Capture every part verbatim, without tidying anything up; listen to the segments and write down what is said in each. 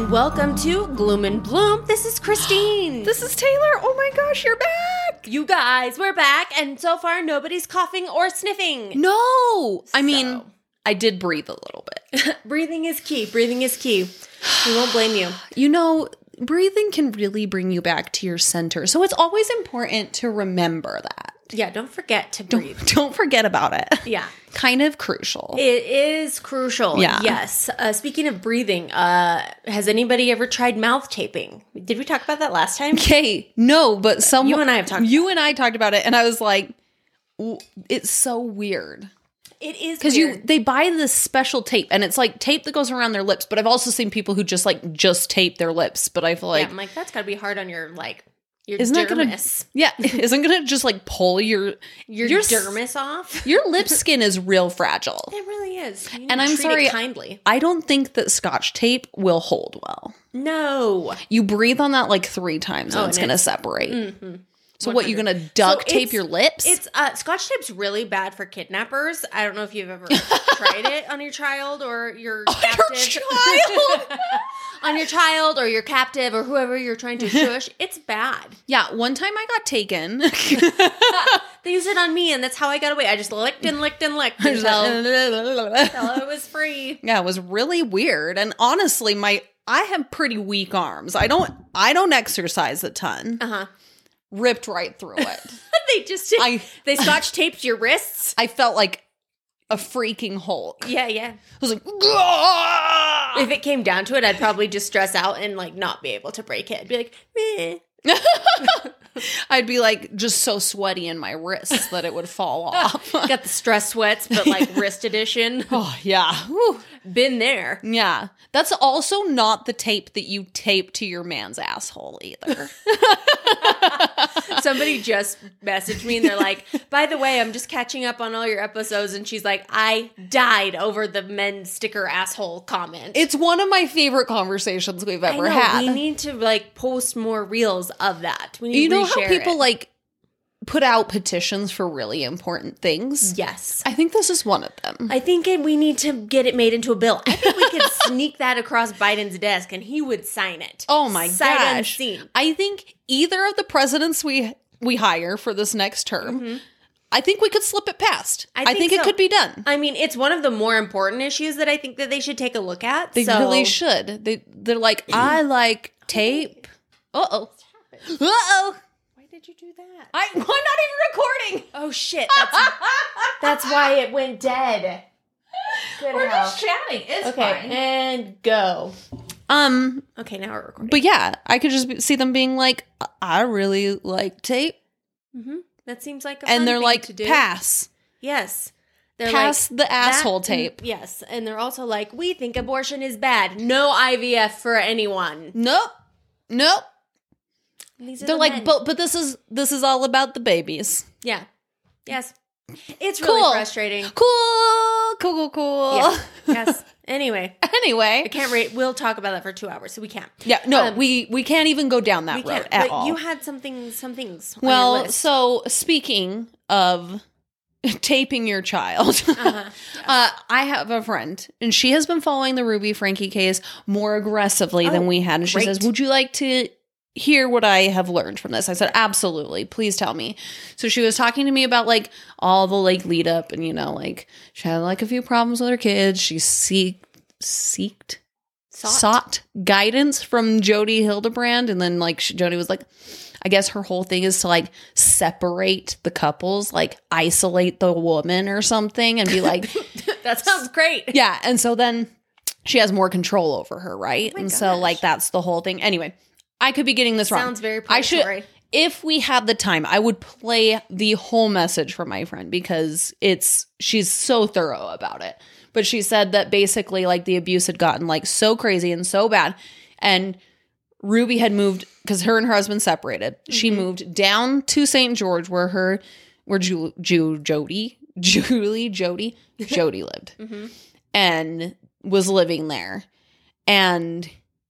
Welcome to Gloom and Bloom. This is Christine. This is Taylor. Oh my gosh, you're back. You guys, we're back, and so far nobody's coughing or sniffing. No. I So. mean, I did breathe a little bit. Breathing is key. Breathing is key. We won't blame you. You know, breathing can really bring you back to your center. So it's always important to remember that. Yeah, don't forget to breathe. Don't, don't forget about it. Yeah. Kind of crucial. It is crucial. Yeah. Yes. Uh, speaking of breathing, uh, has anybody ever tried mouth taping? Did we talk about that last time? Okay, no, but someone You and I have talked You and I talked about it, and I was like, w- it's so weird. It is Because you weird. they buy this special tape, and it's like tape that goes around their lips. But I've also seen people who just like just tape their lips. But I feel like, yeah, I'm like, that's got to be hard on your, like, your isn't that gonna dermis. yeah, isn't gonna just like pull your Your, your dermis off? your lip skin is real fragile. It really is. You need And to I'm treat sorry, it kindly. I don't think that Scotch tape will hold well. No. You breathe on that like three times, and Oh, it's and gonna it's- separate. Mm-hmm. So what, you one hundred. gonna duct So tape it's- your lips? It's uh, Scotch tape's really bad for kidnappers. I don't know if you've ever tried it on your child or your On your captive. child? On your child or your captive or whoever you're trying to shush. It's bad. Yeah, one time I got taken. They used it on me, and that's how I got away. I just licked and licked and licked until, until it was free. Yeah, it was really weird. And honestly, my I have pretty weak arms. I don't I don't exercise a ton. Uh huh. Ripped right through it. They just I they Scotch taped your wrists. I felt like a freaking Hulk. Yeah, yeah. I was like, "Gah!" If it came down to it, I'd probably just stress out and like not be able to break it. I'd be like, meh. I'd be like just so sweaty in my wrists that it would fall off. Got the stress sweats, but like wrist edition. Oh yeah. Whew. Been there. Yeah. That's also not the tape that you tape to your man's asshole either. Somebody just messaged me and they're like, by the way, I'm just catching up on all your episodes. And she's like, I died over the men sticker asshole comment. It's one of my favorite conversations we've I ever know, had. we need to like post more reels of that. We need You to know how reshare people it. like put out petitions for really important things? Yes. I think this is one of them. I think it, we need to get it made into a bill. I think we could sneak that across Biden's desk and he would sign it. Oh my Sight gosh. unseen. I think either of the presidents we we hire for this next term, Mm-hmm. I think we could slip it past. I I think think, so. it could be done. I mean, it's one of the more important issues that I think that they should take a look at. They so. really should. They they're like, I like tape. Uh-oh. Uh-oh. Why did you do that? I, I'm not even recording. Oh shit! That's that's why it went dead. Good We're hell. just chatting. It's Okay, fine. and go. Um, Okay, now we're recording. but yeah, I could just be, see them being like, I really like tape. Mm-hmm. That seems like a And fun they're thing like, to do. pass. Yes, they're Pass like, the asshole that- tape. Yes, and they're also like, we think abortion is bad. No I V F for anyone. Nope. Nope. These are They're the like, men. but but this is this is all about the babies. Yeah. Yes. It's really Cool. frustrating. Cool. Cool, cool, cool. Yeah. Yes. Anyway, I Anyway. can't rate. We'll talk about that for two hours, so we can't. Yeah, no, Um, we we can't even go down that We road can't. at But all. you had something, some things on your well, list. so speaking of taping your child, Uh-huh. uh, I have a friend, and she has been following the Ruby Frankie case more aggressively Oh, than we had. And she great. says, would you like to hear what I have learned from this? I said, absolutely. Please tell me. So she was talking to me about like all the like lead up, and you know, like she had like a few problems with her kids. She seeked, seeked, Sought. sought guidance from Jody Hildebrand, and then like she, Jody was like, I guess her whole thing is to like separate the couples, like isolate the woman or something, and be like, That sounds great. yeah. And so then she has more control over her, right? Oh my and so gosh. like that's the whole thing. Anyway, I could be getting this wrong. Sounds very I should, predatory. if we had the time, I would play the whole message from my friend because it's she's so thorough about it. But she said that basically like the abuse had gotten like so crazy and so bad, and Ruby had moved because her and her husband separated. Mm-hmm. She moved down to Saint George where her where Ju, Ju Jody Julie Jody Jody lived, Mm-hmm. and was living there. And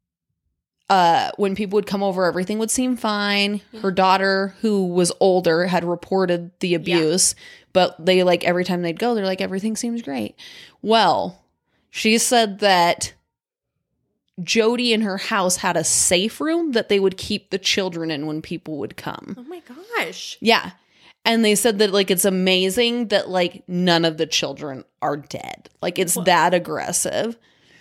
uh, when people would come over, everything would seem fine. Yeah. Her daughter, who was older, had reported the abuse, but they like every time they'd go, they're like, everything seems great. Well, she said that Jody in her house had a safe room that they would keep the children in when people would come. Oh my gosh. Yeah. And they said that, like, it's amazing that, like, none of the children are dead. Like, it's Whoa. that aggressive.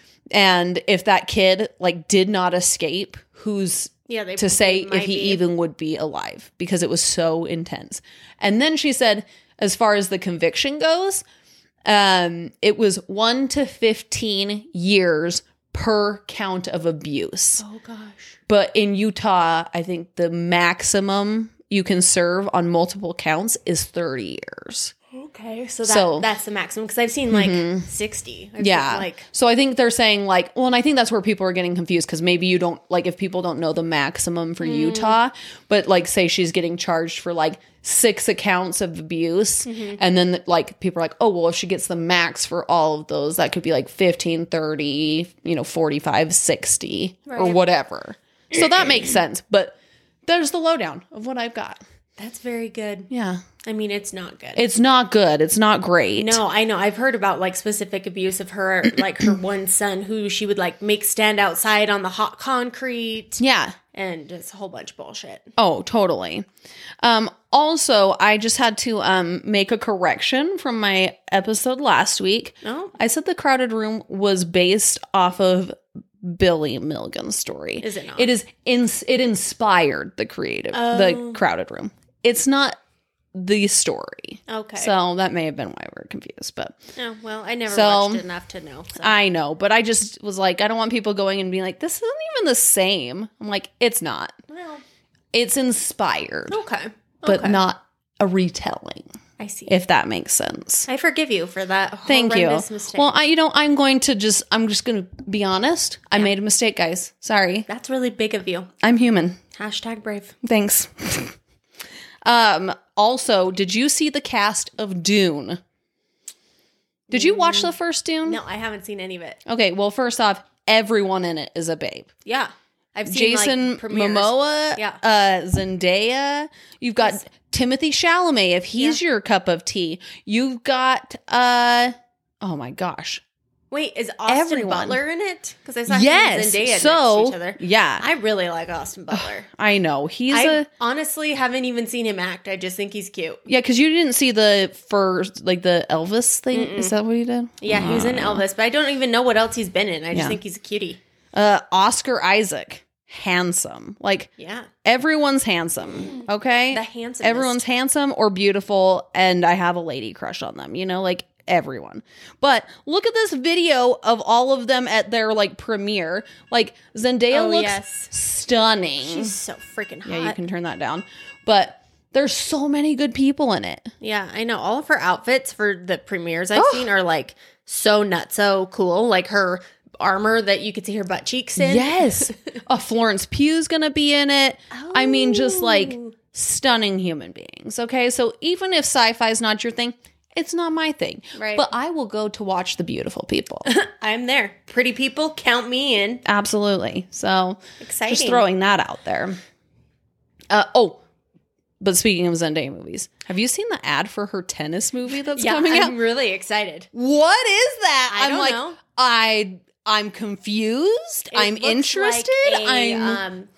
And if that kid, like, did not escape, who's yeah, they, to say if he be. even would be alive? Because it was so intense. And then she said, as far as the conviction goes, um, it was one to fifteen years per count of abuse. Oh, gosh. But in Utah, I think the maximum you can serve on multiple counts is thirty years. Okay, so, that, so that's the maximum, because I've seen like mm-hmm. sixty. I've yeah. seen, like, so I think they're saying like, well, and I think that's where people are getting confused, because maybe you don't, like, if people don't know the maximum for mm. Utah, but like say she's getting charged for like six accounts of abuse, mm-hmm. and then like people are like, oh, well, if she gets the max for all of those, that could be like fifteen, thirty, you know, forty-five, sixty, right. or whatever. So that makes sense, but there's the lowdown of what I've got. That's very good. Yeah. I mean, it's not good. It's not good. It's not great. No, I know. I've heard about like specific abuse of her, like her one son who she would like make stand outside on the hot concrete. Yeah. And it's a whole bunch of bullshit. Oh, totally. Um, also, I just had to um, make a correction from my episode last week. Oh. I said The Crowded Room was based off of Billy Milligan's story. Is it not? It is. Ins- it inspired the creative, oh. the Crowded Room. It's not the story. Okay. So that may have been why we were confused, but. Oh, well, I never so, watched it enough to know. So. I know, but I just was like, I don't want people going and being like, this isn't even the same. I'm like, it's not. Well. It's inspired. Okay. But okay. not a retelling. I see. If that makes sense. I forgive you for that Thank you. mistake. Well, I, you know, I'm going to just, I'm just going to be honest. I yeah. made a mistake, guys. Sorry. That's really big of you. I'm human. Hashtag brave. Thanks. um. Also, did you see the cast of Dune? Did you watch the first Dune? No, I haven't seen any of it. Okay. Well, first off, everyone in it is a babe. Yeah. I've seen Jason like, premieres. Momoa, yeah. uh, Zendaya. You've got yes. Timothée Chalamet, if he's yeah. your cup of tea. You've got, uh, oh my gosh. Wait, is Austin Everyone. Butler in it? Because I saw yes. him and Zendaya so, next to each other. Yeah. I really like Austin Butler. I know. He's I a... honestly haven't even seen him act. I just think he's cute. Yeah, because you didn't see the first, like the Elvis thing. Mm-mm. Is that what he did? Yeah, he was in Elvis, but I don't even know what else he's been in. I just yeah. think he's a cutie. Uh, Oscar Isaac. Handsome. Like, yeah. everyone's handsome, okay? The handsomest. Everyone's handsome or beautiful, and I have a lady crush on them, you know, like everyone. But look at this video of all of them at their, like, premiere. Like, Zendaya oh, looks yes. stunning. She's so freaking hot. Yeah, you can turn that down. But there's so many good people in it. Yeah, I know. All of her outfits for the premieres I've oh. seen are, like, so nutso cool. Like, her armor that you could see her butt cheeks in. Yes. uh, Florence Pugh's gonna be in it. Oh. I mean, just like stunning human beings. Okay. So even if sci-fi is not your thing, it's not my thing. Right. But I will go to watch the beautiful people. I'm there. Pretty people, count me in. Absolutely. So exciting. Just throwing that out there. Uh, oh, but speaking of Zendaya movies, have you seen the ad for her tennis movie that's yeah, coming I'm out? I'm really excited. What is that? I I'm don't like, know. I I'm confused. It I'm interested. Like a, I'm um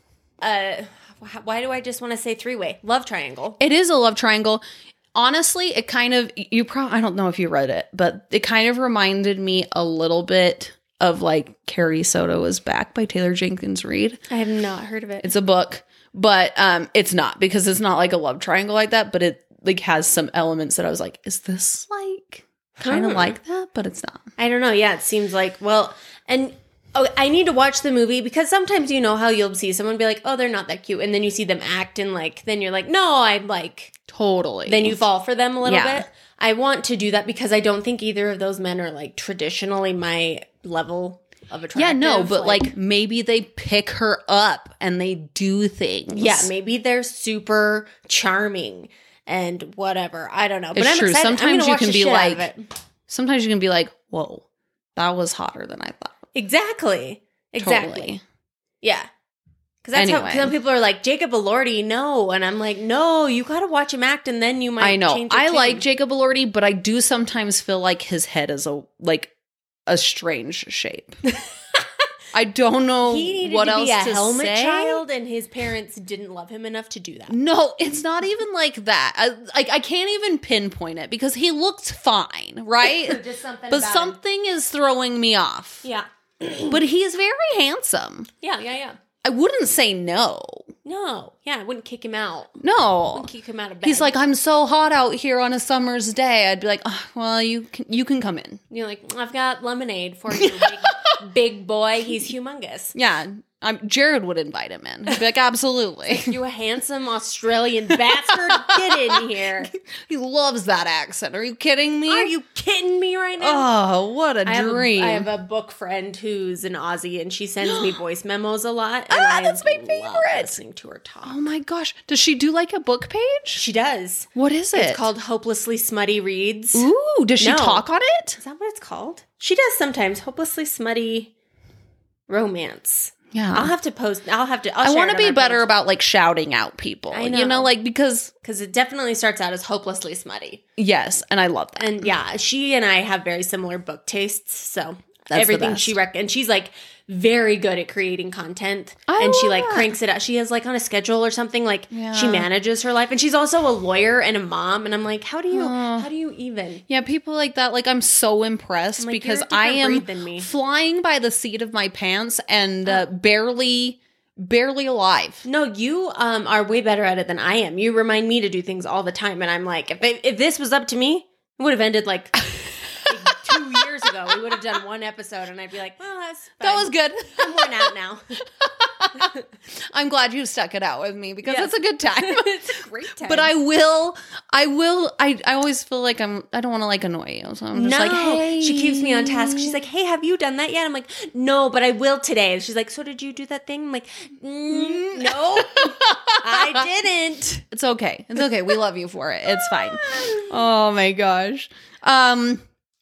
uh why do I just want to say three-way? Love triangle. It is a love triangle. Honestly, it kind of you probably I don't know if you read it, but it kind of reminded me a little bit of like Carrie Soto is Back by Taylor Jenkins Reid. I have not heard of it. It's a book, but um it's not because it's not like a love triangle like that, but it like has some elements that I was like, is this like kind of hmm. like that, but it's not. I don't know. Yeah, it seems like, well, and oh, I need to watch the movie because sometimes you know how you'll see someone be like, oh, they're not that cute. And then you see them act and like, then you're like, no, I'm like. Totally. Then you fall for them a little yeah. bit. I want to do that because I don't think either of those men are like traditionally my level of attractive. Yeah, no, but like, like maybe they pick her up and they do things. Yeah, maybe they're super charming. And whatever. I don't know. But it's I'm true. excited. Sometimes I'm you can be like, it. sometimes you can be like, whoa, that was hotter than I thought. Exactly. Exactly. Totally. Yeah. Because that's anyway. how some people are like, Jacob Elordi, no. And I'm like, no, you got to watch him act and then you might I know. change your I tune. like Jacob Elordi, but I do sometimes feel like his head is a like a strange shape. I don't know He needed what to else be a to helmet say. child, and his parents didn't love him enough to do that. No, it's not even like that. I, like I can't even pinpoint it because he looked fine, right? Just something but about him. something is throwing me off. Yeah. But he is very handsome. Yeah, yeah, yeah. I wouldn't say no. No. Yeah, I wouldn't kick him out. No. Wouldn't kick him out of bed. He's like, I'm so hot out here on a summer's day. I'd be like, oh, well, you can, you can come in. You're like, I've got lemonade for you, big, big boy. He's humongous. Yeah. I'm, Jared would invite him in. He'd be like, absolutely. You a handsome Australian bastard? Get in here. He loves that accent. Are you kidding me? Are you kidding me right now? Oh, what a I have dream. A, I have a book friend who's an Aussie, and she sends me voice memos a lot. And Ah, I that's my love favorite. listening to her talk. Oh my gosh. Does she do like a book page? She does. What is it? It's called Hopelessly Smutty Reads. Ooh, does she No. talk on it? Is that what it's called? She does sometimes. Hopelessly Smutty Romance. Yeah. I'll have to post. I'll have to. I'll I want to be better about like shouting out people. I You know. know, like because because it definitely starts out as hopelessly smutty. yes, and I love that. And yeah, she and I have very similar book tastes. So That's the everything best. she rec and she's like very good at creating content. I and she love like that. cranks it out. She has like on a schedule or something. Like Yeah. she manages her life, and she's also a lawyer and a mom. And I'm like, how do you? Aw. How do you even? Yeah, people like that. Like I'm so impressed I'm like, because you're a I different am breed than me. flying by the seat of my pants and uh, barely, barely alive. No, you um are way better at it than I am. You remind me to do things all the time, and I'm like, if it, if this was up to me, it would have ended like. like two years ago, we would have done one episode, and I'd be like, "Well, that's That fine. was good. I'm worn out now." I'm glad you stuck it out with me because Yes. it's a good time. It's a great time. But I will, I will, I, I always feel like I'm, I don't want to like annoy you. So I'm just no, like, hey. she keeps me on task. She's like, "Hey, have you done that yet?" I'm like, "No, but I will today." And she's like, "So did you do that thing?" I'm like, mm, "No, I didn't." It's okay. It's okay. We love you for it. It's fine. Oh my gosh. Um,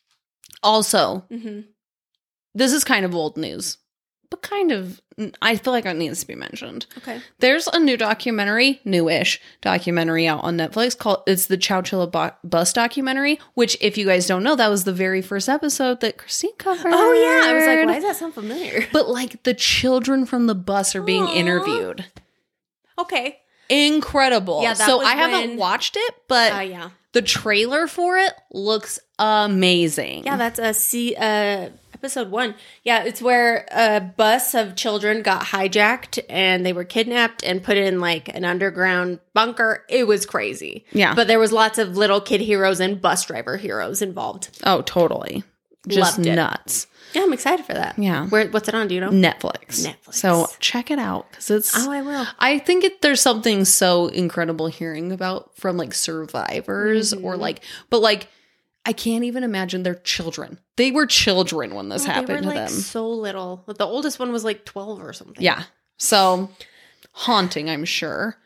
also, Mm-hmm. this is kind of old news, but kind of, I feel like it needs to be mentioned. Okay. There's a new documentary, newish documentary out on Netflix called, it's the Chowchilla Bo- Bus documentary, which if you guys don't know, that was the very first episode that Christine covered. Oh yeah, I was like, "Why does that sound familiar?" But like the children from the bus are being Aw. interviewed. Okay. Incredible. Yeah, that so was I haven't when- watched it, but Oh yeah. the trailer for it looks amazing. Yeah, that's a C uh episode one. Yeah, it's where a bus of children got hijacked and they were kidnapped and put in like an underground bunker. It was crazy. Yeah. But there was lots of little kid heroes and bus driver heroes involved. Oh, totally. Just Loved it. nuts. Yeah, I'm excited for that. Yeah. Where what's it on? Do you know? Netflix. Netflix. So check it out because it's. Oh, I will. I think it, there's something so incredible hearing about from like survivors Mm-hmm. or like, but like, I can't even imagine they're children. They were children when this Oh, happened they were to like them. so little. The oldest one was like twelve or something. Yeah. So haunting, I'm sure.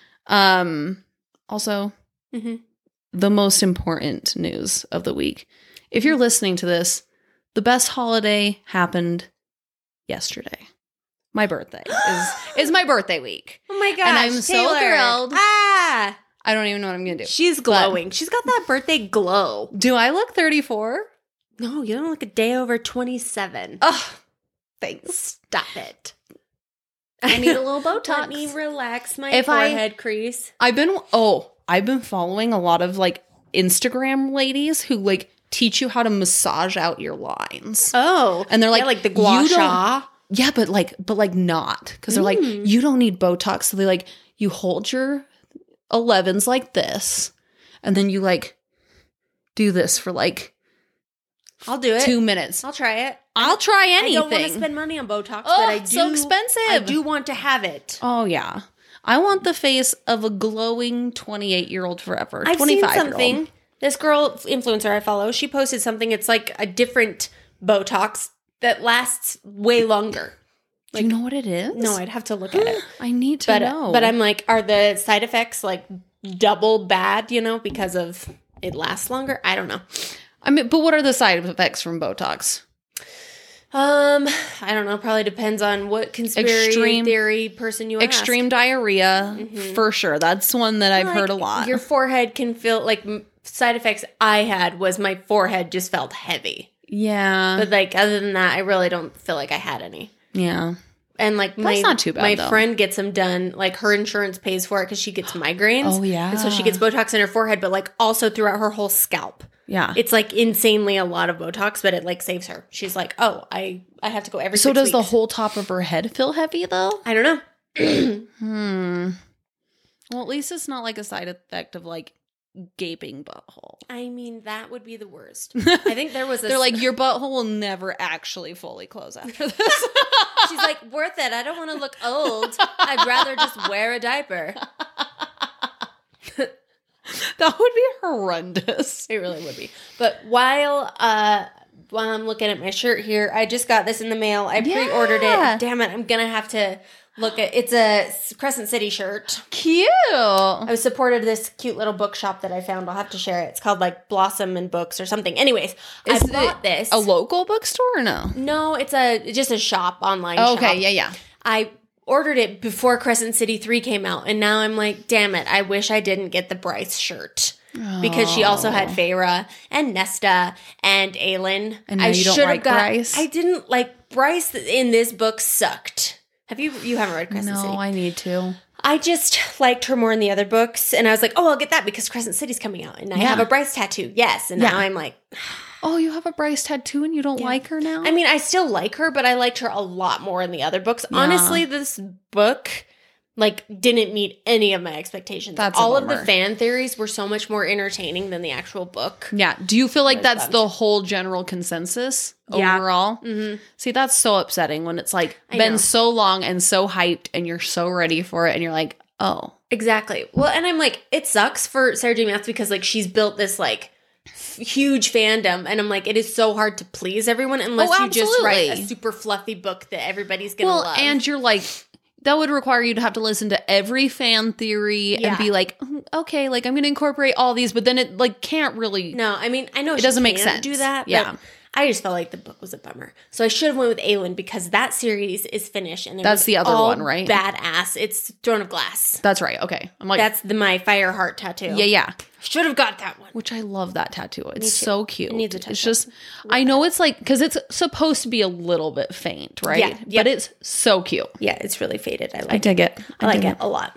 Um, also, hmm the most important news of the week. If you're listening to this, the best holiday happened yesterday. My birthday is is my birthday week. Oh my gosh. And I'm so Taylor. thrilled. Ah. I don't even know what I'm gonna do. She's glowing. She's got that birthday glow. Do I look thirty-four? No, you don't look a day over twenty-seven. Oh, thanks. Stop it. I need a little Botox. Let me relax my If I- forehead crease. I've been oh, I've been following a lot of like Instagram ladies who like teach you how to massage out your lines. Oh. And they're like, yeah, like the you gua don't- sha. Yeah, but like, but like not because they're like, Mm. you don't need Botox. So they like, you hold your elevens like this, and then you like do this for like I'll do it. two minutes. I'll try it. I'll try I anything. don't want to spend money on Botox, Oh, but I do. it's so expensive. I do want to have it. Oh yeah, I want the face of a glowing twenty-eight year old forever. I've seen twenty-five something. year old. This girl influencer I follow, she posted something. It's like a different Botox that lasts way longer. Do you know what it is? No, I'd have to look at it. I need to But know. but I'm like, are the side effects like double bad? You know, because of it lasts longer. I don't know. I mean, but what are the side effects from Botox? Um, I don't know. Probably depends on what conspiracy Extreme- theory person you ask. Extreme diarrhea, Mhm. for sure. That's one that I've Like, heard a lot. Your forehead can feel like m- side effects I had was my forehead just felt heavy. yeah. But like other than that, I really don't feel like I had any. Yeah. And like my, That's not too bad, my though. friend gets them done. Like her insurance pays for it because she gets migraines. Oh, yeah. And so she gets Botox in her forehead, but like also throughout her whole scalp. Yeah. It's like insanely a lot of Botox, but it like saves her. She's like, oh, I, I have to go every So six does the weeks. whole top of her head feel heavy though? I don't know. Hmm. Well, at least it's not like a side effect of like gaping butthole. I mean, that would be the worst. I think there was a... They're like, your butthole will never actually fully close after this. She's like, worth it. I don't want to look old. I'd rather just wear a diaper. That would be horrendous. It really would be. But while uh while I'm looking at my shirt here, I just got this in the mail. I Yeah. pre-ordered it. Damn it, I'm gonna have to look at it's a Crescent City shirt. Cute. I supported this cute little bookshop that I found. I'll have to share it. It's called like Blossom and Books or something. Anyways, Is I bought it this. a local bookstore or no? No, it's a just a shop online. Okay, shop. yeah, yeah. I ordered it before Crescent City three came out, and now I'm like, damn it, I wish I didn't get the Bryce shirt. Because she also had Feyre and Nesta and Aelin. And now I you don't should have like got, Bryce? I didn't like Bryce in this book sucked. Have you you haven't read Crescent No, City? I need to. I just liked her more in the other books, and I was like, oh, I'll get that because Crescent City's coming out, and I Yeah. have a Bryce tattoo. Yes, and Yeah. now I'm like, Oh, you have a Bryce tattoo and you don't like her now? I mean, I still like her, but I liked her a lot more in the other books. Yeah. Honestly, this book like didn't meet any of my expectations. That's a all of the bummer. fan theories were so much more entertaining than the actual book. Yeah. Do you feel like I was that's bummed. the whole general consensus Yeah. overall? Mm-hmm. See, that's so upsetting when it's like I been know. so long and so hyped and you're so ready for it and you're like, oh. Exactly. Well, and I'm like, it sucks for Sarah J. Maas because like she's built this like f- huge fandom, and I'm like, it is so hard to please everyone unless Oh, you just write a absolutely. super fluffy book that everybody's gonna Well, love. and you're like, that would require you to have to listen to every fan theory Yeah. and be like, "Mm, okay, like I'm going to incorporate all these, but then it like can't really. no, I mean, I know It she doesn't make can sense. do that. Yeah. But I just felt like the book was a bummer. So I should have went with Aelin because that series is finished and it That's was the other all one, right? Badass. It's Throne of Glass. That's right. Okay. I'm like, That's the my fire heart tattoo. yeah, yeah. Should have got that one. Which I love that tattoo. It's too. so cute. It needs a touch It's up. just, I know it's like, because it's supposed to be a little bit faint, right? Yeah, yep. But it's so cute. Yeah, it's really faded. I like I dig it. I like dig it a lot.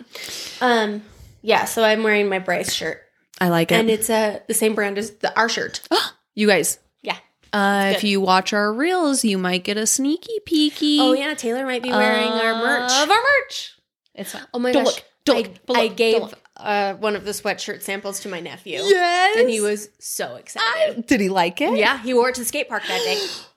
Um, yeah, so I'm wearing my Bryce shirt, I like it. and it's uh, the same brand as the our shirt. you guys, Yeah. uh, if good. you watch our reels, you might get a sneaky peeky. Oh yeah, Taylor might be wearing our merch. Of our merch. It's fine. Oh my Don't gosh, look. Don't I, look. Don't I look. gave Don't look. uh, one of the sweatshirt samples to my nephew. Yes. and he was so excited. Did he like it? Yeah, he wore it to the skate park that day.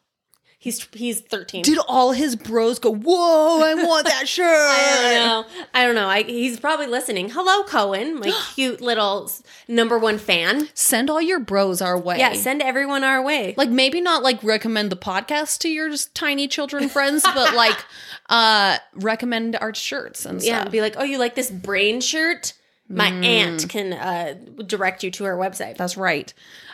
He's he's thirteen. Did all his bros go, whoa, I want that shirt? I don't know. I don't know. I, he's probably listening. Hello, Cohen, my cute little s- number one fan. Send all your bros our way. Yeah, send everyone our way. like maybe not like recommend the podcast to your just tiny children friends, but like uh recommend our shirts and Yeah, stuff. be like, oh, you like this brain shirt? My Mm. aunt can uh, direct you to her website. That's right.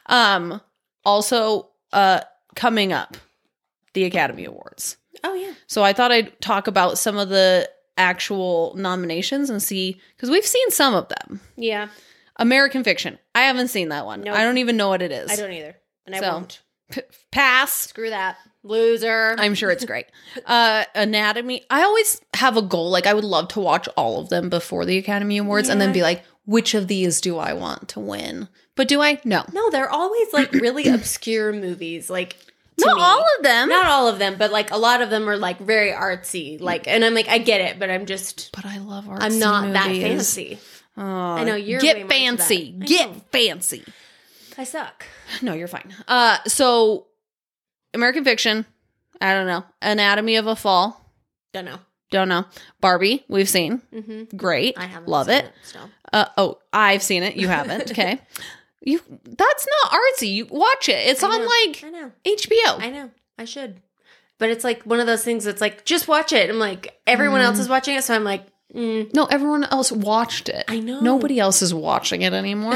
Um also uh coming up, the Academy Awards. Oh yeah, So I thought I'd talk about some of the actual nominations and see, because we've seen some of them. yeah. American Fiction. I haven't seen that one. Nope. I don't even know what it is. I don't either, and I So, won't. P- pass. Screw that, loser. I'm sure it's great. Uh, Anatomy. I always have a goal. Like I would love to watch all of them before the Academy Awards, and then Yeah. be like, which of these do I want to win? But do I? No, no, they're always like really obscure movies. Like to not me. all of them. Not all of them, but like a lot of them are like very artsy. Like, and I'm like, I get it, but I'm just, but I love art. I'm not that fancy. Oh, I know, you're get way more into fancy. that. I Get know. fancy. I suck. No, you're fine. Uh, so American Fiction. I don't know. Anatomy of a Fall. Don't know. Don't know. Barbie. We've seen. Mm-hmm. Great. I haven't Love seen it. it. So. Uh, oh, I've seen it. You haven't. Okay. You. That's not artsy. You watch it. It's I on know. like I know. H B O. I know. I should. But it's like one of those things that's like, just watch it. I'm like, everyone else is watching it. So I'm like, mm, No, everyone else watched it. I know. Nobody else is watching it anymore.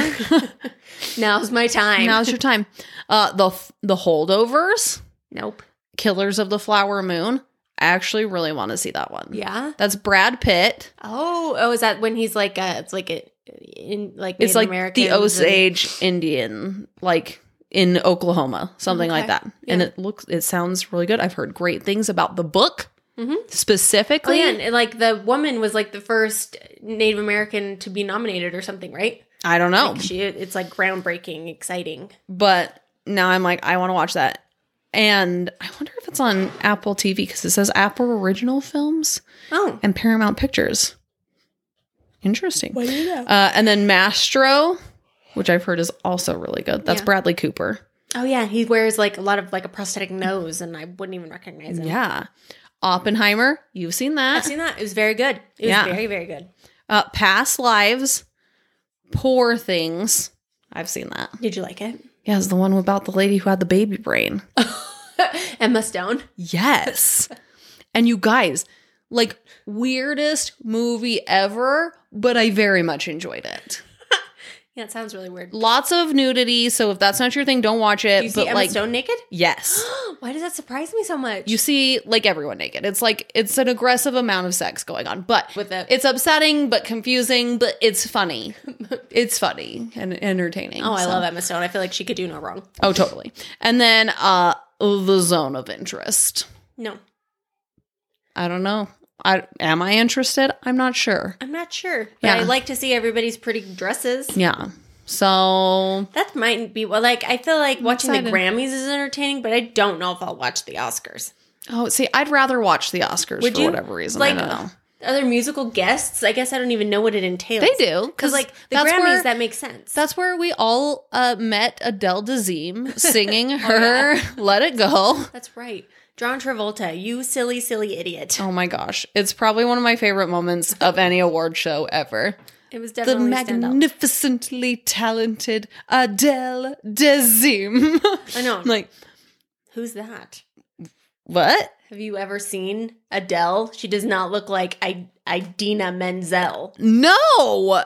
now's my time. Now's your time. Uh, the the Holdovers, Nope. Killers of the Flower Moon. I actually really want to see that one. Yeah. That's Brad Pitt. Oh, oh, is that when he's like, uh, it's like a, in like, It's Native like Americans the and- Osage Indian, like in Oklahoma, something like Okay. that. And Yeah. it looks, it sounds really good. I've heard great things about the book. Mm-hmm. specifically. Oh, yeah, and like the woman was like the first Native American to be nominated or something, right? I don't know. Like she, it's like groundbreaking, exciting. But now I'm like, I want to watch that. And I wonder if it's on Apple T V because it says Apple Original Films Oh. and Paramount Pictures. Interesting. What do you know? Uh, and then Mastro, which I've heard is also really good. That's Yeah. Bradley Cooper. Oh, yeah. He wears like a lot of like a prosthetic nose, and I wouldn't even recognize him. Yeah. Oppenheimer, you've seen that. I've seen that. It was very good. It was Yeah. very, very good. Uh, Past Lives, Poor Things. I've seen that. Did you like it? Yeah, it's the one about the lady who had the baby brain. Emma Stone. Yes. And you guys, like, weirdest movie ever, but I very much enjoyed it. Yeah, it sounds really weird. Lots of nudity, so if that's not your thing, don't watch it. Do you see but Emma like, Stone naked? yes. Why does that surprise me so much? You see, like, everyone naked. It's like, it's an aggressive amount of sex going on. But With it. it's upsetting, but confusing, but it's funny. It's funny and entertaining. Oh, I so. love Emma Stone. I feel like she could do no wrong. Oh, totally. And then uh The Zone of Interest. No, I don't know. I am I interested? I'm not sure. I'm not sure. But Yeah. I like to see everybody's pretty dresses. Yeah. So That might be well. Like I feel like watching excited. the Grammys is entertaining, but I don't know if I'll watch the Oscars. oh, see, I'd rather watch the Oscars Would for you? whatever reason. Like I don't know. other musical guests? I guess I don't even know what it entails. They do because like the that's Grammys, where, that makes sense. That's where we all uh, met Adele Dazeem singing Oh, her "Let It Go." That's right. John Travolta, you silly, silly idiot. Oh my gosh, it's probably one of my favorite moments of any award show ever. It was The definitely stand out. magnificently talented Adele Dazeem. I know. Like, Who's that? what? Have you ever seen Adele? She does not look like I- Idina Menzel, No.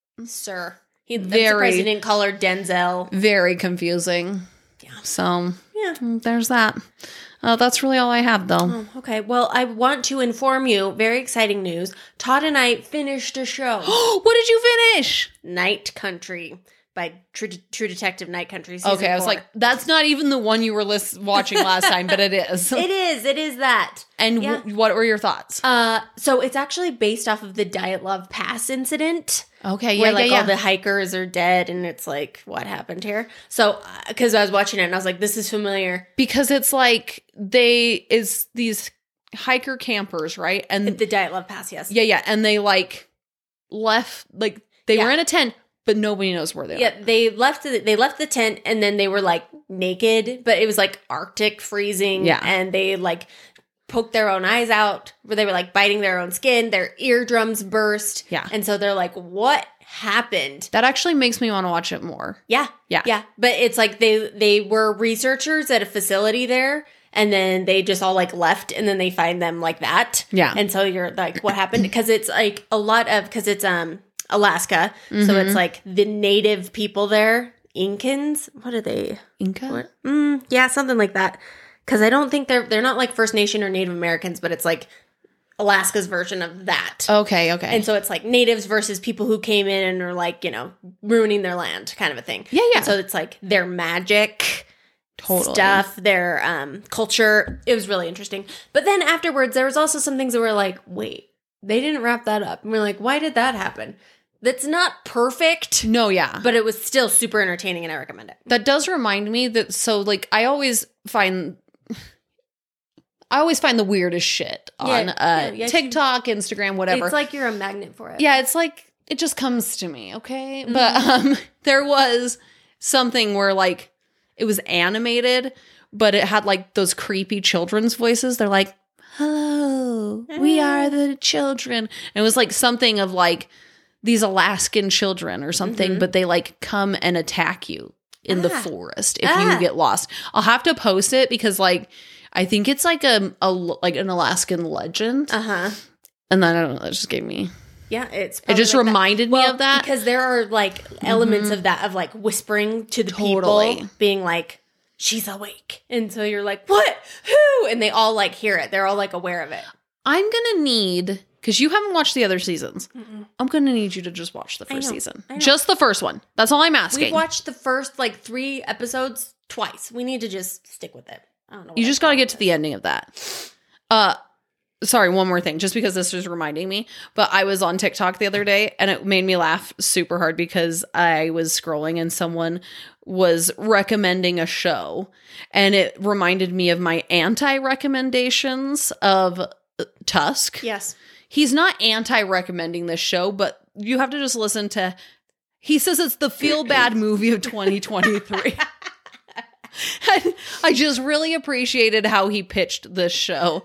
sir. He, I'm Very- surprised he didn't call her Denzel. Very confusing. Yeah. So Yeah. mm, there's that. Uh, that's really all I have, though. Oh, okay. Well, I want to inform you, very exciting news. Todd and I finished a show, What did you finish? Night Country, by True, True Detective Night Country. Season Okay, I was four. like, that's not even the one you were lis- watching last time, but it is. It is. It is that. and yeah. w- what were your thoughts? Uh, so it's actually based off of the Diet Love Pass incident. Okay, yeah, Where yeah, like yeah. all the hikers are dead, and it's like, what happened here? So, because I was watching it, and I was like, this is familiar. because it's like they is these hiker campers, right? And The Diet Love Pass, yes. yeah, yeah, and they like left, like they Yeah. were in a tent, but nobody knows where they are. Yeah, they left. The, they left the tent, and then they were like naked, but it was like Arctic freezing. Yeah. and they like poked their own eyes out, where they were like biting their own skin. Their eardrums burst. Yeah. and so they're like, "What happened?" That actually makes me want to watch it more. Yeah, Yeah. yeah. But it's like they they were researchers at a facility there, and then they just all like left, and then they find them like that. Yeah. and so you're like, "What happened?" Because it's like a lot of because it's um. Alaska. So Mm-hmm. it's like the native people there, Incans. What are they? Inca? What? Mm, yeah, something like that. Because I don't think they're they're not like First Nation or Native Americans, but it's like Alaska's version of that. Okay, okay. And so it's like natives versus people who came in and are like, you know, ruining their land kind of a thing. Yeah, yeah. And so it's like their magic Totally. stuff, their um, culture. It was really interesting. But then afterwards, there was also some things that were like, wait, they didn't wrap that up. And we're like, why did that happen? That's not perfect, no, yeah. but it was still super entertaining, and I recommend it. That does remind me that, so like, I always find, I always find the weirdest shit on Yeah, uh, yeah, yeah. TikTok, Instagram, whatever. It's like you're a magnet for it. Yeah, it's like it just comes to me, okay? Mm-hmm. But um there was something where like it was animated, but it had like those creepy children's voices. They're like, "Hello, we are the children." And it was like something of like these Alaskan children or something, Mhm. but they like come and attack you in the Ah. forest if Ah. you get lost. I'll have to post it because like I think it's like a, a like an Alaskan legend. Uh huh. And then I don't know, that just gave me Yeah, it's. it probably just like that. reminded me Well, of that. because there are like elements of that of like whispering to the Totally. people, being like, "She's awake," and so you're like, "What? Who?" And they all like hear it. They're all like aware of it. I'm gonna need, because you haven't watched the other seasons, Mm-mm. I'm gonna need you to just watch the I first know, season. I know. Just the first one. That's all I'm We've asking. watched the first like three episodes twice. We need to just stick with it. I don't know. You just gotta get to the ending of that. Uh, sorry, one more thing, just because this was reminding me, but I was on TikTok the other day and it made me laugh super hard because I was scrolling and someone was recommending a show and it reminded me of my anti-recommendations of Tusk. Yes. He's not anti-recommending this show, but you have to just listen to, he says it's the feel-bad movie of twenty twenty-three. And I just really appreciated how he pitched this show.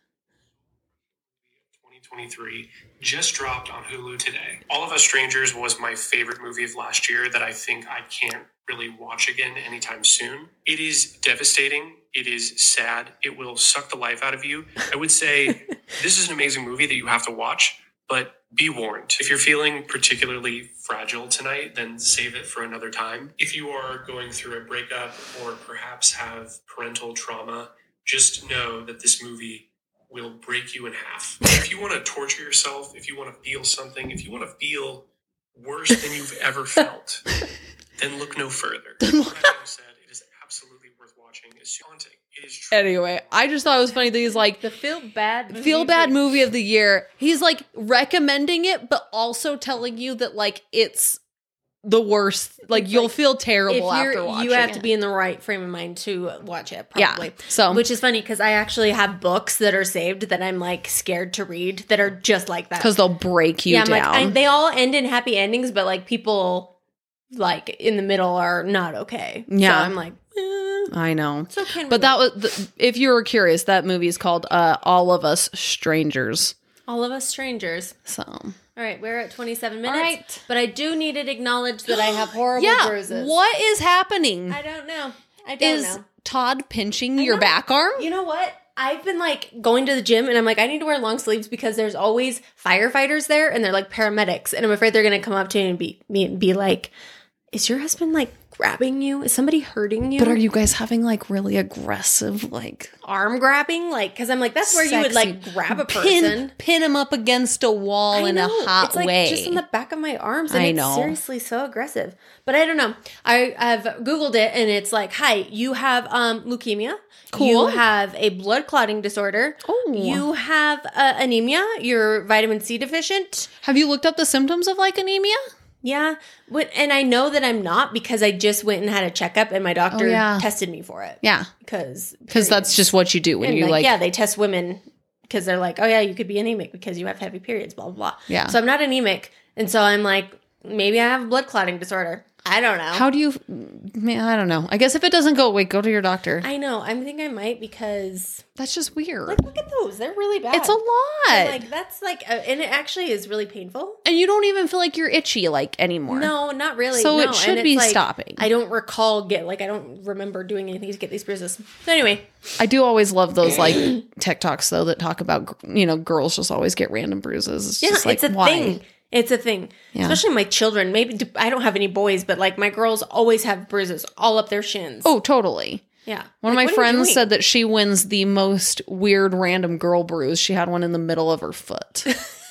twenty twenty-three just dropped on Hulu today. All of Us Strangers was my favorite movie of last year that I think I can't really watch again anytime soon. It is devastating. It is sad. It will suck the life out of you. I would say this is an amazing movie that you have to watch, but be warned. If you're feeling particularly fragile tonight, then save it for another time. If you are going through a breakup or perhaps have parental trauma, just know that this movie will break you in half. If you want to torture yourself, if you want to feel something, if you want to feel worse than you've ever felt, then look no further. That being said, it is absolutely worth watching. It's haunting. It is true. Anyway, I just thought it was funny that he's like, The feel bad movie. feel bad movie of the year. He's like recommending it, but also telling you that like it's the worst. Like It's you'll like, feel If terrible after you're, watching you have it. to be in the right frame of mind to watch it, Yeah, probably. so- Which is funny because I actually have books that are saved that I'm like scared to read that are just like that. because they'll break you yeah, I'm down. like, I, they all end in happy endings, but like people like in the middle are not okay. Yeah. So I'm like, eh, I know. so can But that was, the, if you were curious, that movie is called uh, All of Us Strangers. All of Us Strangers. So All right, we're at twenty-seven minutes. right. But I do need to acknowledge that I have horrible yeah, bruises. what is happening? I don't know. I don't Is know. Todd pinching I your know. back arm? You know what? I've been like going to the gym and I'm like, I need to wear long sleeves because there's always firefighters there and they're like paramedics. And I'm afraid they're going to come up to me and be, me and be like, is your husband like grabbing you? Is somebody hurting you? But are you guys having like really aggressive, like arm grabbing? Like, because I'm like, that's where you would like sexy- grab a person. pin pin him up against a wall I in a know. hot it's like way? just on the back of my arms, and I it's know. seriously so aggressive. But I don't know. I have Googled it, and it's like, hi, you have um, leukemia. Cool. You have a blood clotting disorder. Oh. You have uh, anemia. You're vitamin C deficient. Have you looked up the symptoms of like anemia? Yeah, What- and I know that I'm not because I just went and had a checkup, and my doctor Oh, yeah. tested me for it. Yeah, because because that's just what you do when and you like, like. yeah, they test women because they're like, oh yeah, you could be anemic because you have heavy periods, blah blah blah. Yeah. So I'm not anemic, and so I'm like, maybe I have a blood clotting disorder. I don't know. How do you? Man, I don't know. I guess if it doesn't go away, go to your doctor. I know. I think I might because That's just weird. like look at those. They're really bad. It's a lot, And, like that's like, uh, and it actually is really painful. and you don't even feel like you're itchy like anymore. No, not really. So No, it and should it's be like, stopping. I don't recall get like I don't remember doing anything to get these bruises. So anyway, I do always love those like TikToks though that talk about you know girls just always get random bruises. It's yeah, just like, it's a why? thing. It's a thing. Yeah. Especially my children. Maybe I don't have any boys, but like my girls always have bruises all up their shins. Oh, totally. yeah. One of Like, my what are you friends doing? said that she wins the most weird random girl bruise. She had one in the middle of her foot,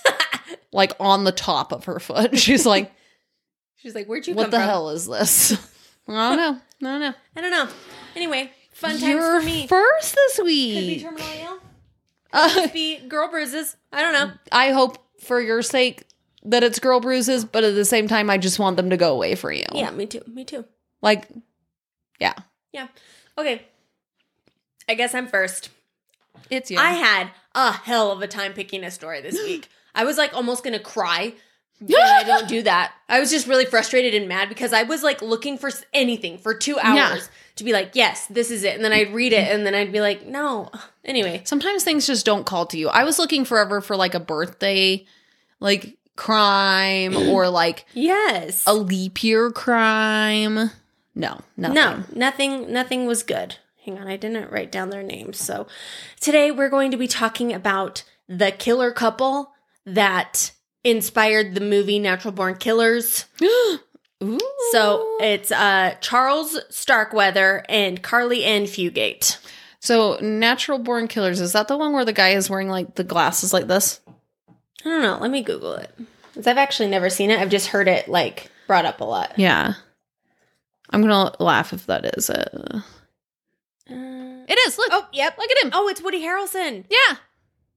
like on the top of her foot. She's like, She's like, "Where'd you "What come the from?" hell is this?" I don't know. I don't know. I don't know. Anyway, fun times You're for me. first this Could be week. terminally ill. Uh, Could be girl bruises. I don't know. I hope for your sake that it's girl bruises, but at the same time, I just want them to go away for you. Yeah, me too. Me too. Like, yeah. Yeah. Okay. I guess I'm first. It's you. I had a hell of a time picking a story this week. I was like almost gonna cry. But I don't do that. I was just really frustrated and mad because I was like looking for s- anything for two hours Yeah. to be like, yes, this is it. And then I'd read it and then I'd be like, no. Anyway. Sometimes things just don't call to you. I was looking forever for like a birthday, like crime or like Yes. a leap year crime. No, nothing. No, nothing nothing was good. Hang on, I didn't write down their names. So today we're going to be talking about the killer couple that inspired the movie Natural Born Killers. Ooh. So it's uh, Charles Starkweather and Carly Ann Fugate. So Natural Born Killers, is that the one where the guy is wearing like the glasses like this? I don't know. Let me Google it. 'Cause I've actually never seen it. I've just heard it like brought up a lot. Yeah. I'm gonna laugh if that is it. Uh, It is. Look. oh, yep. Look at him. Oh, it's Woody Harrelson. Yeah.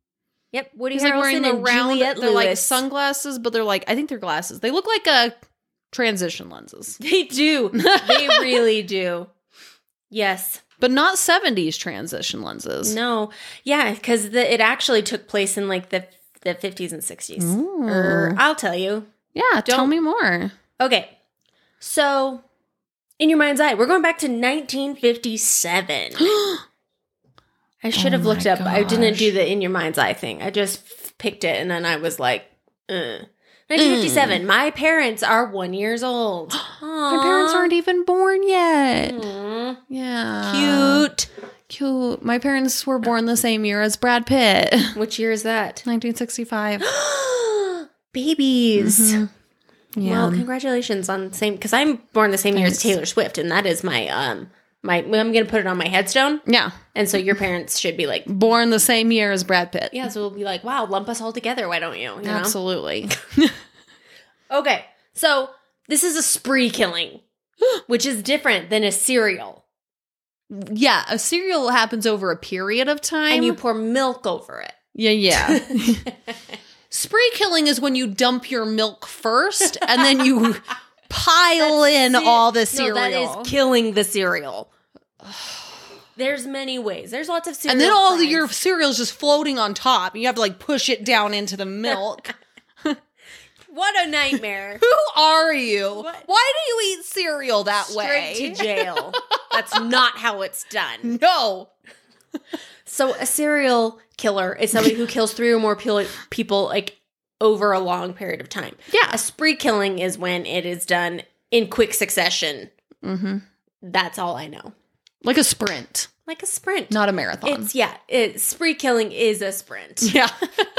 Yep, Woody He's Harrelson like wearing the and round, Juliette they're like Lewis. sunglasses, but they're like, I think they're glasses. They look like a transition lenses, They do. They really do. Yes. but not seventies transition lenses. No. Yeah, because it actually took place in like the the fifties and sixties. Ooh. Or I'll tell you. Yeah, tell Don't- me more. Okay. So, in your mind's eye, we're going back to nineteen fifty-seven. I should Oh have looked my up. I didn't gosh. do the in your mind's eye thing. I just f- picked it and then I was like, uh. nineteen fifty-seven. Mm. My parents are one years old. My parents aren't even born yet. Aww. Yeah. Cute. Cute. My parents were born the same year as Brad Pitt. Which year is that? nineteen sixty-five. Babies. Mhm. Yeah. Well, congratulations on the same, because I'm born the same year as Thanks. Taylor Swift, and that is my um my. I'm gonna put it on my headstone, yeah. and so your parents should be like, Born the same year as Brad Pitt. yeah. So we'll be like, wow, lump us all together. Why don't you? You know? Absolutely. Okay, so this is a spree killing, which is different than a serial, Yeah, a cereal happens over a period of time. and you pour milk over it. yeah, yeah. Spree killing is when you dump your milk first and then you pile in Se- all the cereal. No, that is killing the cereal. There's many ways. There's lots of cereal. and then all of crimes. your cereal's just floating on top. And you have to like push it down into the milk. What a nightmare. Who are you? What? Why do you eat cereal that way? Straight to jail. That's not how it's done. No. So a serial killer is somebody who kills three or more pe- people like over a long period of time. Yeah. A spree killing is when it is done in quick succession. Mm-hmm. That's all I know. Like a sprint, Like a sprint. not a marathon. It's yeah. It, spree killing is a sprint. yeah.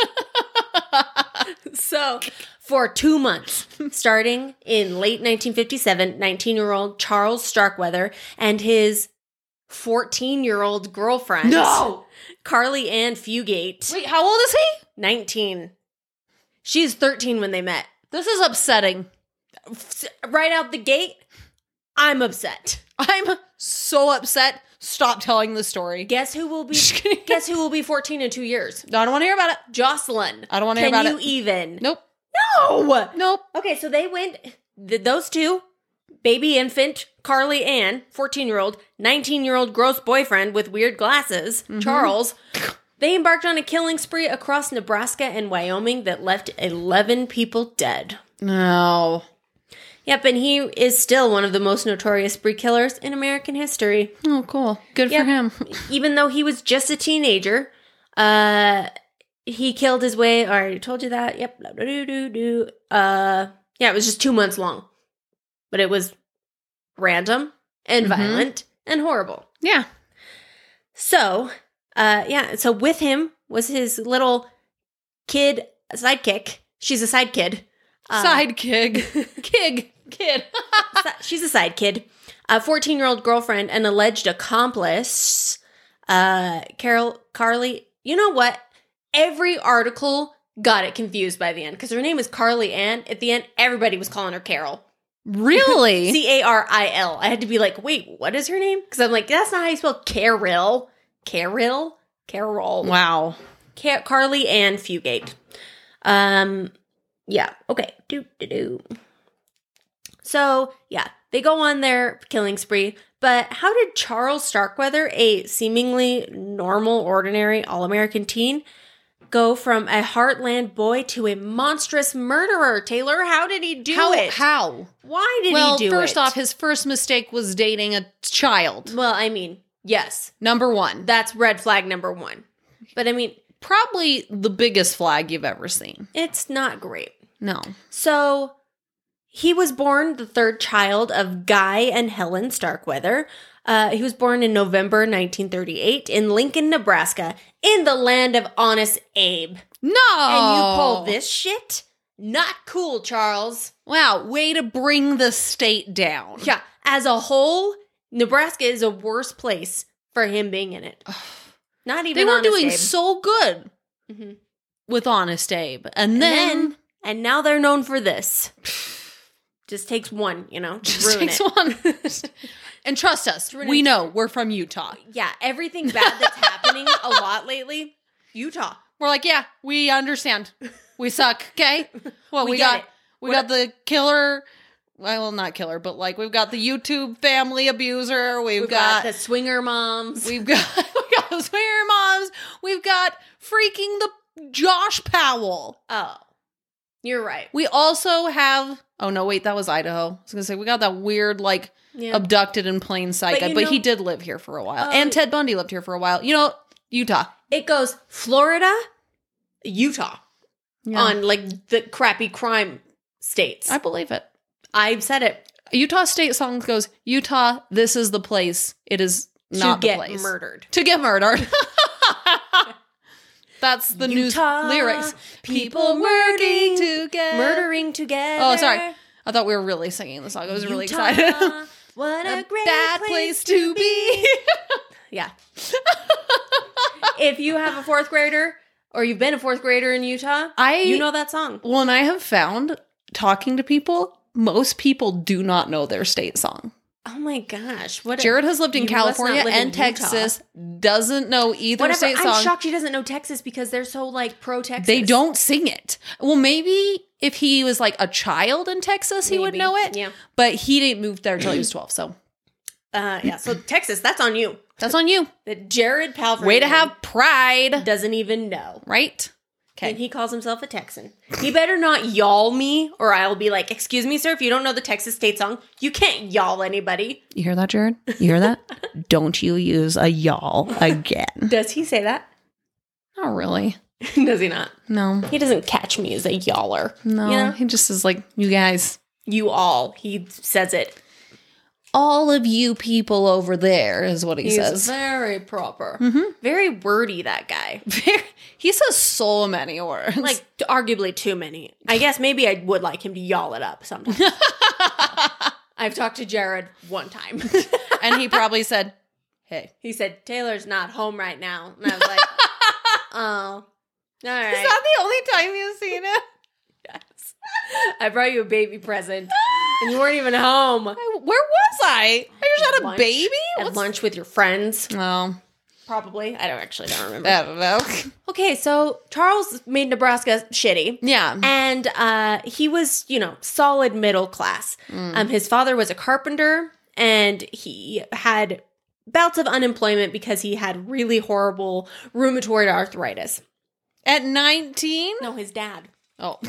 So for two months, starting in late nineteen fifty-seven, nineteen-year-old Charles Starkweather and his fourteen-year-old girlfriend, No. Carly Ann Fugate, Wait, how old is he? nineteen. She's thirteen when they met. This is upsetting. Right out the gate, I'm upset. I'm so upset. Stop telling the story. Guess who will be Just kidding. guess who will be fourteen in two years? I don't want to hear about it. Jocelyn. I don't want to hear Can about you it. even? Nope. No. Nope. Okay, so they went, th- those two, baby infant, Carly Ann, fourteen-year-old, nineteen-year-old gross boyfriend with weird glasses, Mm-hmm. Charles, they embarked on a killing spree across Nebraska and Wyoming that left eleven people dead. No. Yep, and he is still one of the most notorious spree killers in American history. Oh, cool. Good Yep. for him. Even though he was just a teenager, uh, he killed his way. I already told you that. Yep. Do-do-do-do. Uh, yeah, it was just two months long, but it was random and Mhm. violent and horrible. Yeah. So, uh, yeah. So with him was his little kid sidekick. She's a side kid. Uh, Side kid. Kid. Kid. si- she's a side kid. A fourteen-year-old girlfriend and alleged accomplice, uh, Carol Carly. You know what? Every article got it confused by the end because her name is Carly Ann. At the end, everybody was calling her Carol. Really? C A R I L. I had to be like, wait, what is her name? Because I'm like, that's not how you spell Carol. Carol? Carol. Wow. Car- Carly Ann Fugate. Um, yeah. Okay. Do do do. So yeah, they go on their killing spree. But how did Charles Starkweather, a seemingly normal, ordinary, all-American teen, go from a heartland boy to a monstrous murderer? Taylor, how did he do how, it? How? Why did well, he do first it? off, his first mistake was dating a child. well, I mean, yes, Number one. that's red flag number one. But I mean, Probably the biggest flag you've ever seen. it's not great. No. So he was born the third child of Guy and Helen Starkweather. Uh, he was born in November nineteen thirty-eight in Lincoln, Nebraska, in the land of Honest Abe. No. And you pull this shit? Not cool, Charles. Wow. Way to bring the state down. Yeah, as a whole, Nebraska is a worse place for him being in it. Not even They were Honest doing Abe. so good Mhm. with Honest Abe. And And then, then, and now they're known for this. Just takes one, you know, to just ruin takes it. one. And trust us, ruin we it. know we're from Utah. Yeah, everything bad that's happening a lot lately, Utah. We're like, yeah, we understand. We suck, okay? Well, we, We got get it. we What- got the killer, well, not killer, but like we've got the YouTube family abuser. We've, We've got, got the swinger moms. we've got we got the swinger moms. We've got freaking the Josh Powell. Oh, you're right. We also have. Oh no, wait, that was Idaho. I was gonna say we got that weird like Yeah. abducted in plain sight But guy, you but know- he did live here for a while, Oh. and Ted Bundy lived here for a while. You know, Utah. It goes Florida, Utah on like the crappy crime states. I believe it. I've said it. Utah State song goes, Utah, this is the place. It is not to the get place. murdered. To get murdered. That's the Utah, news lyrics. people murdering together. Murdering together. Oh, sorry. I thought we were really singing the song. I was really Utah, excited. What a, A great bad place to be. Yeah. If you have a fourth grader or you've been a fourth grader in Utah, I you know that song. Well, and I have found talking to people, most people do not know their state song. Oh my gosh. What a- Jared has lived in You must not California live in and Utah. Texas, doesn't know either Whatever. state I'm song. shocked he doesn't know Texas because they're so like pro Texas. They don't sing it. Well, maybe if he was like a child in Texas, he would Maybe. know it. Yeah. But he didn't move there until he was twelve. So Uh, yeah. So Texas, that's on you. that's on you. That Jared Palfrey Way to have pride. doesn't even know. Right? And Okay. he calls himself a Texan. He better not y'all me, or I'll be like, excuse me, sir, if you don't know the Texas state song, you can't y'all anybody. You hear that, Jared? You hear that? Don't you use a y'all again. Does he say that? Not really. Does he not? No. He doesn't catch me as a y'aller. No. You know? He just is like, you guys. You all. He says it. All of you people over there is what he He's says. very proper. Mhm. Very wordy, that guy. He says so many words. Like, arguably too many. I guess maybe I would like him to y'all it up sometimes. I've talked to Jared one time. and he probably said, hey. He said, Taylor's not home right now. And I was like, oh, all right. Is that the only time you've seen it? Yes. I brought you a baby present, and you weren't even home. I- where was I? I just had a Lunch. baby? At What's- lunch with your friends. Oh, Probably. I don't actually don't remember. I don't know. Okay, so Charles made Nebraska shitty. Yeah. And uh, he was, you know, solid middle class. Um, his father was a carpenter, and he had bouts of unemployment because he had really horrible rheumatoid arthritis. At nineteen? No, his dad. Oh.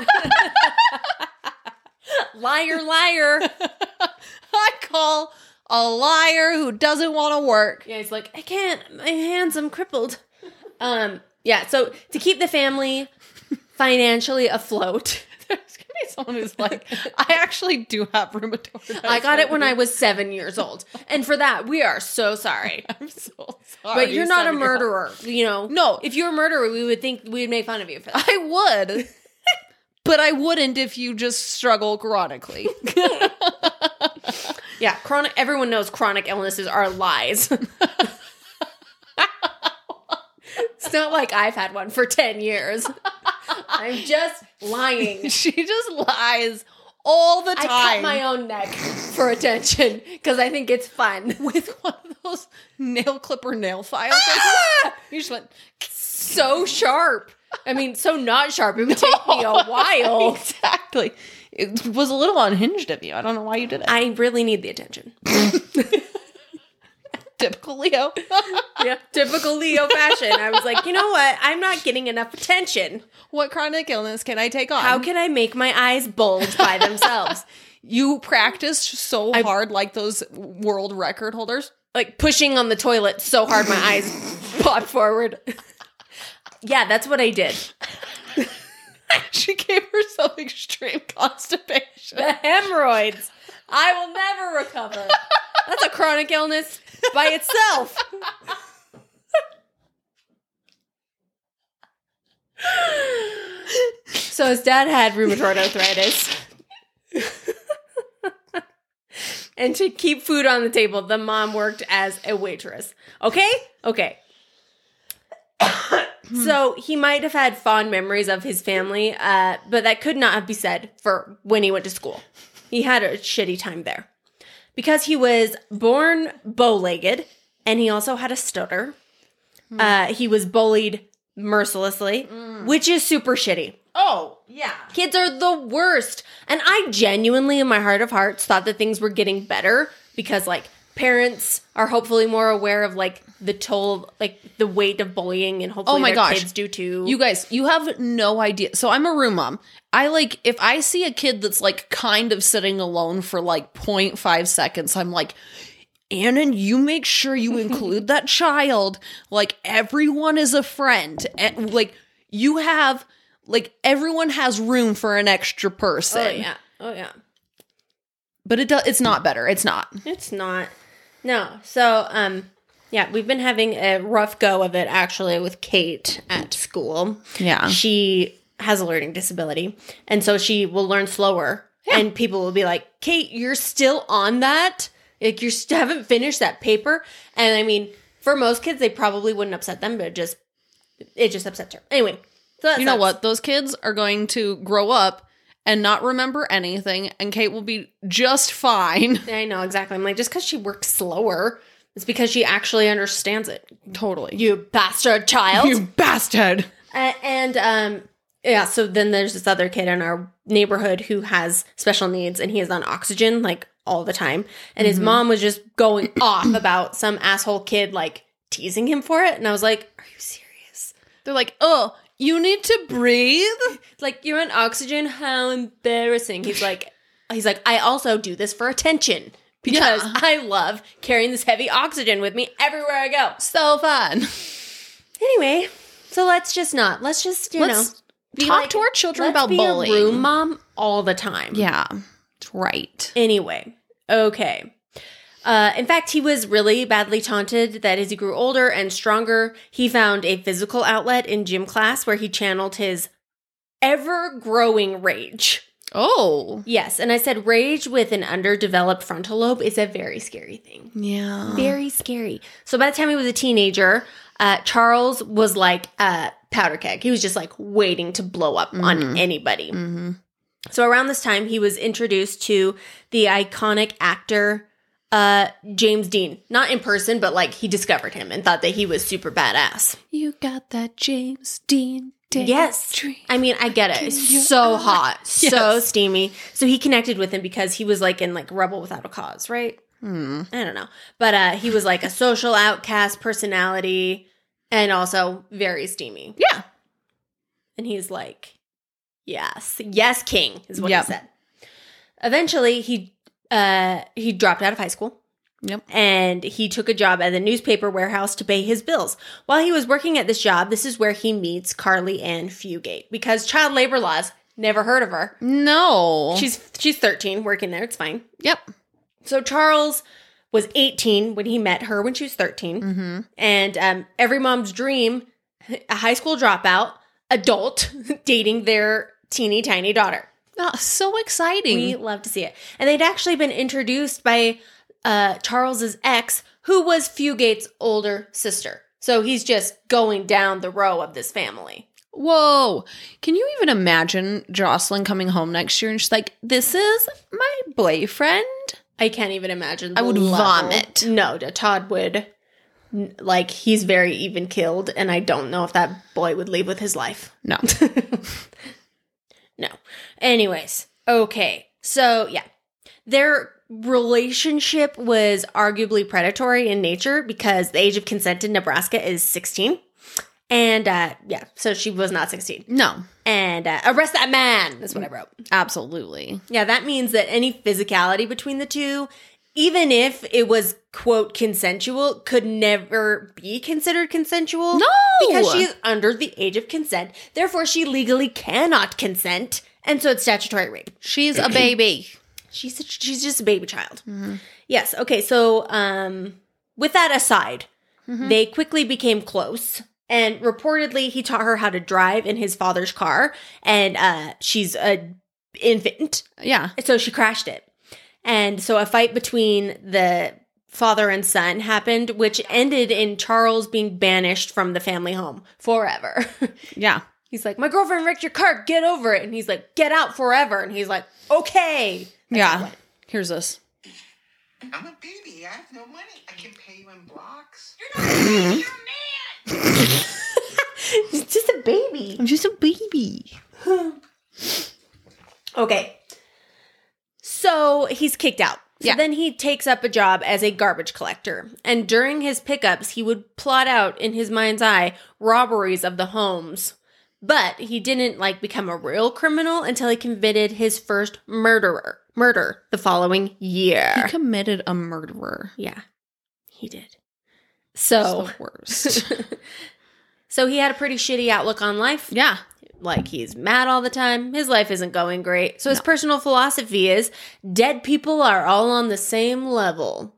Liar, liar. I call a liar who doesn't want to work. Yeah, he's like, I can't. My hands, I'm crippled. Um, yeah. So to keep the family financially afloat, There's going to be someone who's like, I actually do have rheumatoid. I got it when I was seven years old, and for that, we are so sorry. I'm so sorry. But you're not a seven-year-old. murderer, you know. No. If you were a murderer, we would think we would make fun of you for that. I would. But I wouldn't if you just struggle chronically. Yeah, chronic. Everyone knows chronic illnesses are lies. It's not like I've had one for ten years. I'm just lying. She just lies all the time. I cut my own neck for attention because I think it's fun. with one of those nail clipper nail files. Ah! You just went So sharp. I mean, so not sharp. It would take me a while. exactly. It was a little unhinged of you. I don't know why you did it. I really need the attention. Typical Leo. Yeah, typical Leo fashion. I was like, you know what? I'm not getting enough attention. What chronic illness can I take on? How can I make my eyes bulge by themselves? you practiced so I- hard like those world record holders? Like pushing on the toilet so hard my eyes popped forward. Yeah, that's what I did. She gave herself extreme constipation. The hemorrhoids. I will never recover. That's a chronic illness by itself. So his dad had rheumatoid arthritis. And to keep food on the table, the mom worked as a waitress. Okay? Okay. So he might have had fond memories of his family, uh, but that could not be said for when he went to school. He had a shitty time there. Because he was born bow-legged, and he also had a stutter, uh, he was bullied mercilessly, which is super shitty. Oh, yeah. Kids are the worst. And I genuinely, in my heart of hearts, thought that things were getting better because, like, parents are hopefully more aware of, like, the toll, like, the weight of bullying, and hopefully Oh my their gosh. kids do too. You guys, you have no idea. So I'm a room mom. I like, if I see a kid that's like kind of sitting alone for like zero point five seconds, I'm like, Annan, you make sure you include that child. Like, everyone is a friend. And, like, you have, like, everyone has room for an extra person. Oh, yeah. Oh, yeah. But it does, it's not better. It's not. It's not. No. So, um, yeah, we've been having a rough go of it, actually, with Kate at school. Yeah. She has a learning disability, and so she will learn slower. Yeah. And people will be like, Kate, you're still on that? Like, you still haven't finished that paper? And, I mean, for most kids, they probably wouldn't upset them, but it just, it just upsets her. Anyway. So that You know sucks. what? Those kids are going to grow up and not remember anything, and Kate will be just fine. I know, exactly. I'm like, just because she works slower, it's because she actually understands it. Totally. You bastard child. You bastard. Uh, and um yeah, so then there's this other kid in our neighborhood who has special needs, and he is on oxygen like all the time, and his mom was just going off about some asshole kid like teasing him for it, and I was like, are you serious? They're like, oh, you need to breathe? It's like, you're on oxygen? How embarrassing. He's like he's like I also do this for attention because Yeah. I love carrying this heavy oxygen with me everywhere I go. So fun. Anyway, so let's just not let's just you Let's know be talk like- to our children let's about be bullying. a room mom all the time. Yeah, that's right. Anyway, okay. Uh, in fact, he was really badly taunted that as he grew older and stronger, he found a physical outlet in gym class where he channeled his ever-growing rage. Oh. Yes, and I said rage with an underdeveloped frontal lobe is a very scary thing. Yeah. Very scary. So by the time he was a teenager, uh, Charles was like a powder keg. He was just like waiting to blow up on anybody. Mm-hmm. So around this time, he was introduced to the iconic actor uh, James Dean. Not in person, but like he discovered him and thought that he was super badass. You got that James Dean day Yes. dream. I mean, I get it. In It's your so eye. hot. So Yes. steamy. So he connected with him because he was like in like Rebel Without a Cause, right? Hmm. I don't know. But uh, he was like a social outcast personality and also very steamy. Yeah. And he's like, yes, yes, king is what Yep. he said. Eventually, he uh, he dropped out of high school. Yep. And he took a job at the newspaper warehouse to pay his bills. While he was working at this job, this is where he meets Carly Ann Fugate because child labor laws. Never heard of her. No. She's she's thirteen, working there. It's fine. Yep. So Charles was eighteen when he met her when she was thirteen. Mm-hmm. And um, every mom's dream, a high school dropout, adult, dating their teeny tiny daughter. Oh, so exciting. We love to see it. And they'd actually been introduced by uh, Charles's ex, who was Fugate's older sister. So he's just going down the row of this family. Whoa. Can you even imagine Jocelyn coming home next year and she's like, this is my boyfriend? I can't even imagine. I the would level. vomit. No, Todd would. n- Like, he's very even killed, and I don't know if that boy would leave with his life. No. No. Anyways, okay. So, yeah. Their relationship was arguably predatory in nature because the age of consent in Nebraska is sixteen. And, uh, yeah, so she was not sixteen. No. And uh, arrest that man. That's what I wrote. Absolutely. Yeah, that means that any physicality between the two, even if it was, quote, consensual, could never be considered consensual. No! Because she is under the age of consent. Therefore, she legally cannot consent. And so it's statutory rape. She's a baby. She's a, she's just a baby child. Yes. Okay. So, um, with that aside, they quickly became close. And reportedly, he taught her how to drive in his father's car. And uh, she's a infant. Yeah. So she crashed it. And so a fight between the father and son happened, which ended in Charles being banished from the family home forever. Yeah. He's like, my girlfriend wrecked your car. Get over it. And he's like, get out forever. And he's like, okay. That's how it Yeah. went. Here's this. I'm a baby. I have no money. I can pay you in blocks. He's just a baby. I'm just a baby. Okay. So he's kicked out. So Yeah. then he takes up a job as a garbage collector. And during his pickups, he would plot out in his mind's eye robberies of the homes. But he didn't like become a real criminal until he committed his first murderer murder the following year. He committed a murderer. Yeah, he did. It's So, the worst. so he had a pretty shitty outlook on life. Yeah. Like, he's mad all the time. His life isn't going great. So his No. personal philosophy is, dead people are all on the same level.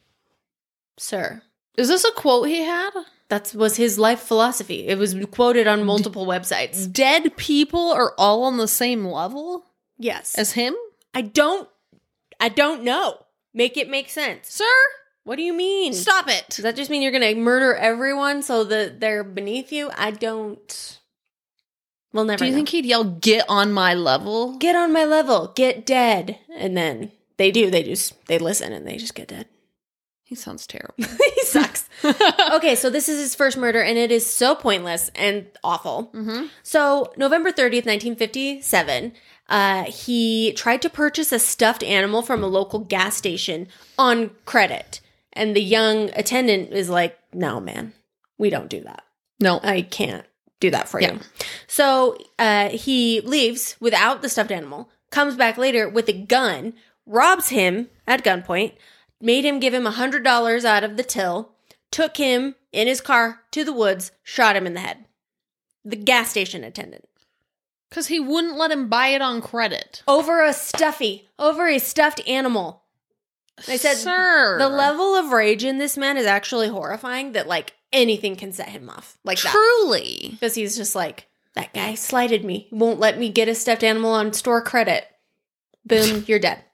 Sir. Is this a quote he had? That was his life philosophy. It was quoted on multiple websites. Dead people are all on the same level Yes. as him? I don't, I don't know. Make it make sense. Sir, What do you mean? stop it. Does that just mean you're going to murder everyone so that they're beneath you? I don't. We'll never Do you know. think he'd yell, get on my level? Get on my level. Get dead. And then they do. They just, they listen and they just get dead. He sounds terrible. He sucks. Okay, so this is his first murder, and it is so pointless and awful. Mm-hmm. So, November thirtieth, nineteen fifty-seven, uh, he tried to purchase a stuffed animal from a local gas station on credit. And the young attendant is like, no, man, we don't do that. No. I can't do that for Yeah. you. So, uh, he leaves without the stuffed animal, comes back later with a gun, robs him at gunpoint, made him give him one hundred dollars out of the till, took him in his car to the woods, shot him in the head. The gas station attendant. Because he wouldn't let him buy it on credit. Over a stuffy, over a stuffed animal. I said, Sir. the level of rage in this man is actually horrifying that, like, anything can set him off. Like that. Truly. Because he's just like, that guy slighted me. He won't let me get a stuffed animal on store credit. Boom, you're dead.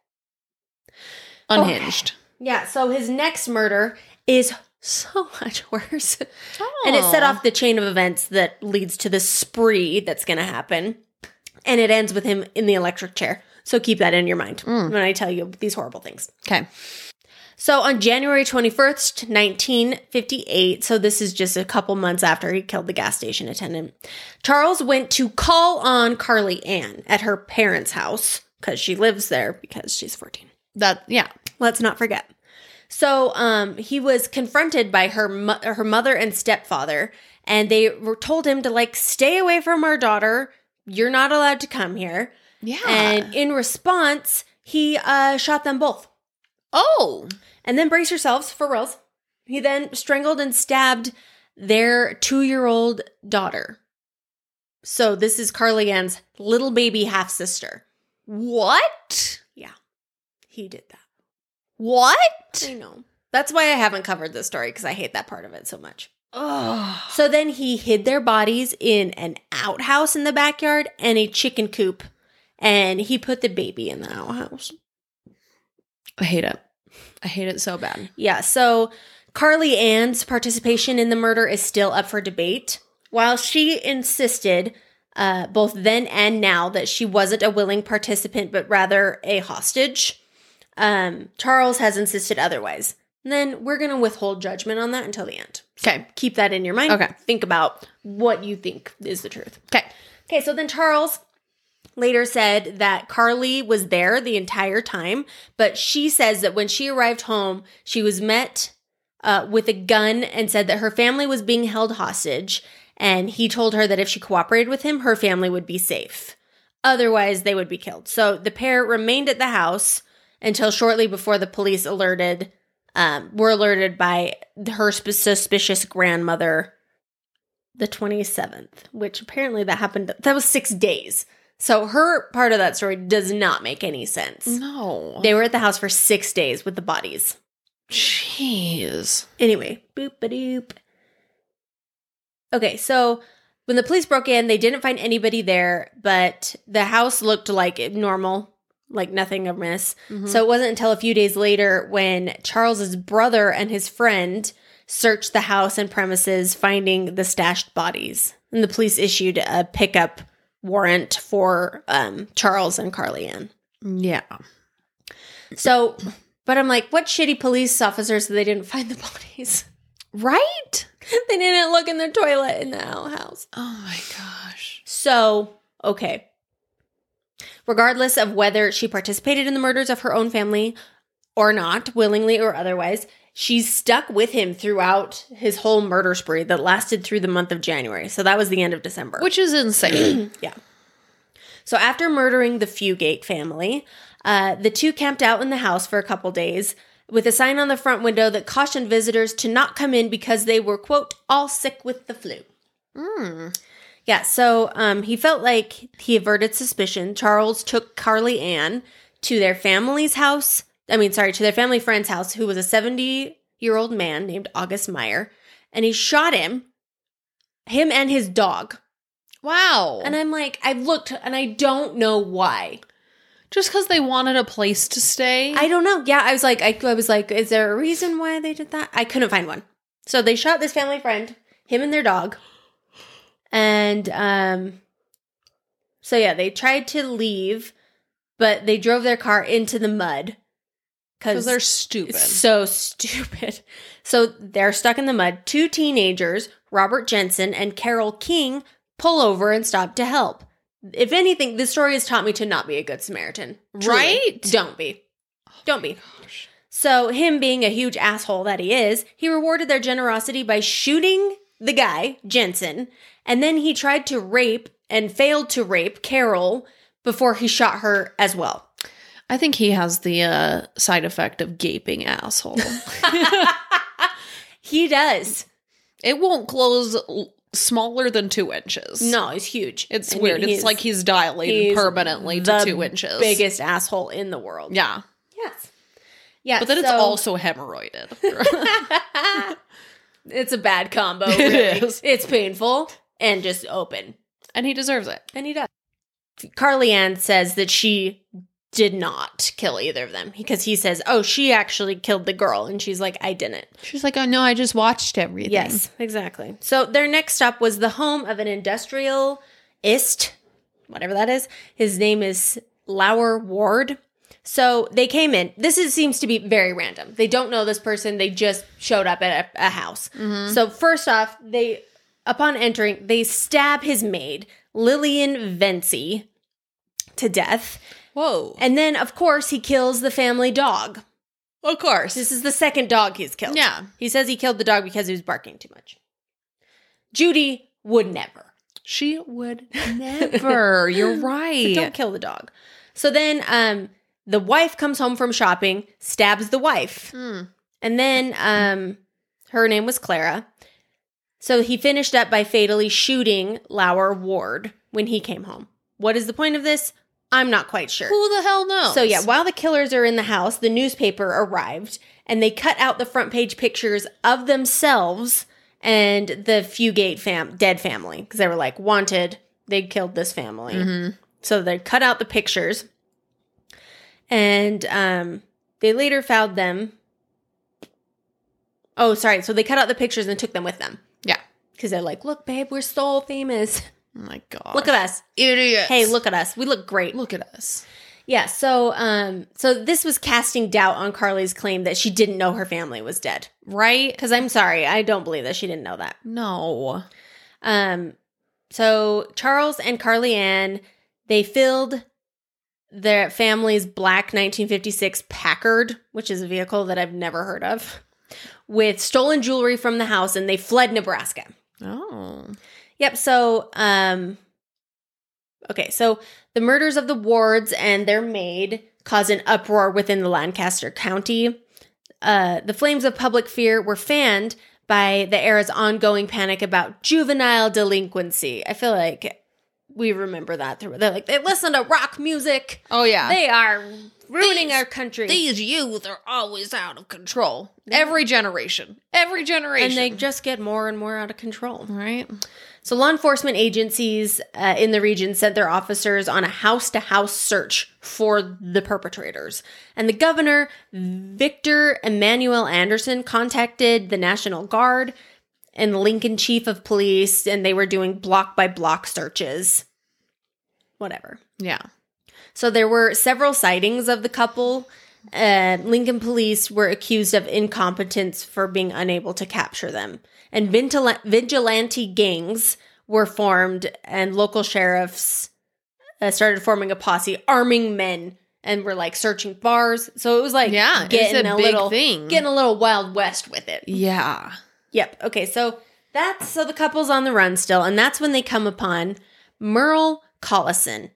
Unhinged. Yeah, so his next murder is so much worse. Oh. And it set off the chain of events that leads to the spree that's going to happen. And it ends with him in the electric chair. So keep that in your mind Mm. when I tell you these horrible things. Okay. So on January twenty-first, nineteen fifty-eight, so this is just a couple months after he killed the gas station attendant, Charles went to call on Carly Ann at her parents' house because she lives there because she's fourteen. That, yeah. Let's not forget. So um, he was confronted by her mo- her mother and stepfather, and they were told him to, like, stay away from our daughter. You're not allowed to come here. Yeah. And in response, he uh, shot them both. oh. And then brace yourselves for reals. He then strangled and stabbed their two-year-old daughter. So this is Carly Ann's little baby half-sister. What? Yeah, he did that. What? I know. That's why I haven't covered this story, because I hate that part of it so much. Oh. So then he hid their bodies in an outhouse in the backyard and a chicken coop. And he put the baby in the outhouse. I hate it. I hate it so bad. Yeah, so Carly Ann's participation in the murder is still up for debate. While she insisted, uh, both then and now, that she wasn't a willing participant, but rather a hostage, um, Charles has insisted otherwise. And then we're going to withhold judgment on that until the end. So Okay. keep that in your mind. Okay. Think about what you think is the truth. Okay. Okay, so then Charles later said that Carly was there the entire time, but she says that when she arrived home, she was met uh, with a gun and said that her family was being held hostage, and he told her that if she cooperated with him, her family would be safe. Otherwise, they would be killed. So the pair remained at the house until shortly before the police alerted, um, were alerted by her sp- suspicious grandmother, the twenty-seventh, which apparently that happened, that was six days. So her part of that story does not make any sense. No. They were at the house for six days with the bodies. Jeez. Anyway, boop-a-doop. Okay, so when the police broke in, they didn't find anybody there, but the house looked like normal, like nothing amiss. Mhm. So it wasn't until a few days later when Charles's brother and his friend searched the house and premises, finding the stashed bodies. And the police issued a pickup warrant for um, Charles and Carly Ann. Yeah. So, but I'm like, what shitty police officers that they didn't find the bodies? Right? They didn't look in the toilet in the house. Oh my gosh. So, okay. Regardless of whether she participated in the murders of her own family or not, willingly or otherwise, she's stuck with him throughout his whole murder spree that lasted through the month of January. So that was the end of December. Which is insane. Yeah. So after murdering the Fugate family, uh, the two camped out in the house for a couple days with a sign on the front window that cautioned visitors to not come in because they were, quote, all sick with the flu. Mm. Yeah, so um, he felt like he averted suspicion. Charles took Carly Ann to their family's house. I mean, sorry, to their family friend's house, who was a seventy-year-old man named August Meyer. And he shot him, him and his dog. Wow. And I'm like, I looked and I don't know why. Just because they wanted a place to stay? I don't know. Yeah, I was like, I, I was like, is there a reason why they did that? I couldn't find one. So they shot this family friend, him and their dog. And um, so yeah, they tried to leave, but they drove their car into the mud. Because they're stupid. It's so stupid. So they're stuck in the mud. Two teenagers, Robert Jensen and Carol King, pull over and stop to help. If anything, this story has taught me to not be a good Samaritan. Truly. Right? Don't be. Don't be. Gosh. So him being a huge asshole that he is, he rewarded their generosity by shooting the guy, Jensen, and then he tried to rape and failed to rape Carol before he shot her as well. I think he has the uh, side effect of gaping asshole. He does. It won't close l- smaller than two inches. No, he's huge. It's And weird. he- It's like he's dilated he's permanently to the two inches. biggest asshole in the world. Yeah. Yes. Yeah. But then it's so- also hemorrhoided. It's a bad combo. It Really. is. It's painful and just open. And he deserves it. And he does. Carly Ann says that she did not kill either of them because he says, oh, she actually killed the girl. And she's like, I didn't. She's like, oh no, I just watched everything. Yes, exactly. So their next stop was the home of an industrialist, whatever that is. His name is Lauer Ward. So they came in. This is, seems to be very random. They don't know this person. They just showed up at a, a house. Mm-hmm. So first off, they, upon entering, they stab his maid, Lillian Vency, to death. Whoa. And then, of course, he kills the family dog. Of course. This is the second dog he's killed. Yeah. He says he killed the dog because he was barking too much. Judy would never. She would never. You're right. Don't kill the dog. So then um, the wife comes home from shopping, stabs the wife. Mm. And then um, her name was Clara. So he finished up by fatally shooting Lauer Ward when he came home. What is the point of this? I'm not quite sure. Who the hell knows? So yeah, while the killers are in the house, the newspaper arrived and they cut out the front page pictures of themselves and the Fugate fam- dead family because they were like, wanted, they killed this family. Mm-hmm. So they cut out the pictures and um, they later found them. Oh, sorry. So they cut out the pictures and took them with them. Yeah. Because they're like, look, babe, we're so famous. Oh my God. Look at us. Idiots. Hey, look at us. We look great. Look at us. Yeah, so um, so this was casting doubt on Carly's claim that she didn't know her family was dead. Right? Because I'm sorry, I don't believe that she didn't know that. No. Um, so Charles and Carly Ann, they filled their family's black nineteen fifty-six Packard, which is a vehicle that I've never heard of, with stolen jewelry from the house, and they fled Nebraska. Oh. Yep. So, um, okay. So the murders of the Wards and their maid caused an uproar within the Lancaster County. Uh, the flames of public fear were fanned by the era's ongoing panic about juvenile delinquency. I feel like we remember that through. They're like, they listen to rock music. Oh, yeah. They are ruining These- our country. These youth are always out of control. Every generation. Every generation. and they just get more and more out of control. Right? So law enforcement agencies uh, in the region sent their officers on a house-to-house search for the perpetrators. And the governor, Victor Emmanuel Anderson, contacted the National Guard and the Lincoln chief of police, and they were doing block-by-block searches. Whatever. Yeah. So there were several sightings of the couple Uh, Lincoln police were accused of incompetence for being unable to capture them. And vigil- vigilante gangs were formed, and local sheriffs uh, started forming a posse, arming men, and were like searching bars. So it was like Yeah, it's getting a a, big little thing. getting a little Wild West with it. Yeah. Yep. Okay, so that's so the couple's on the run still, and that's when they come upon Merle Collison.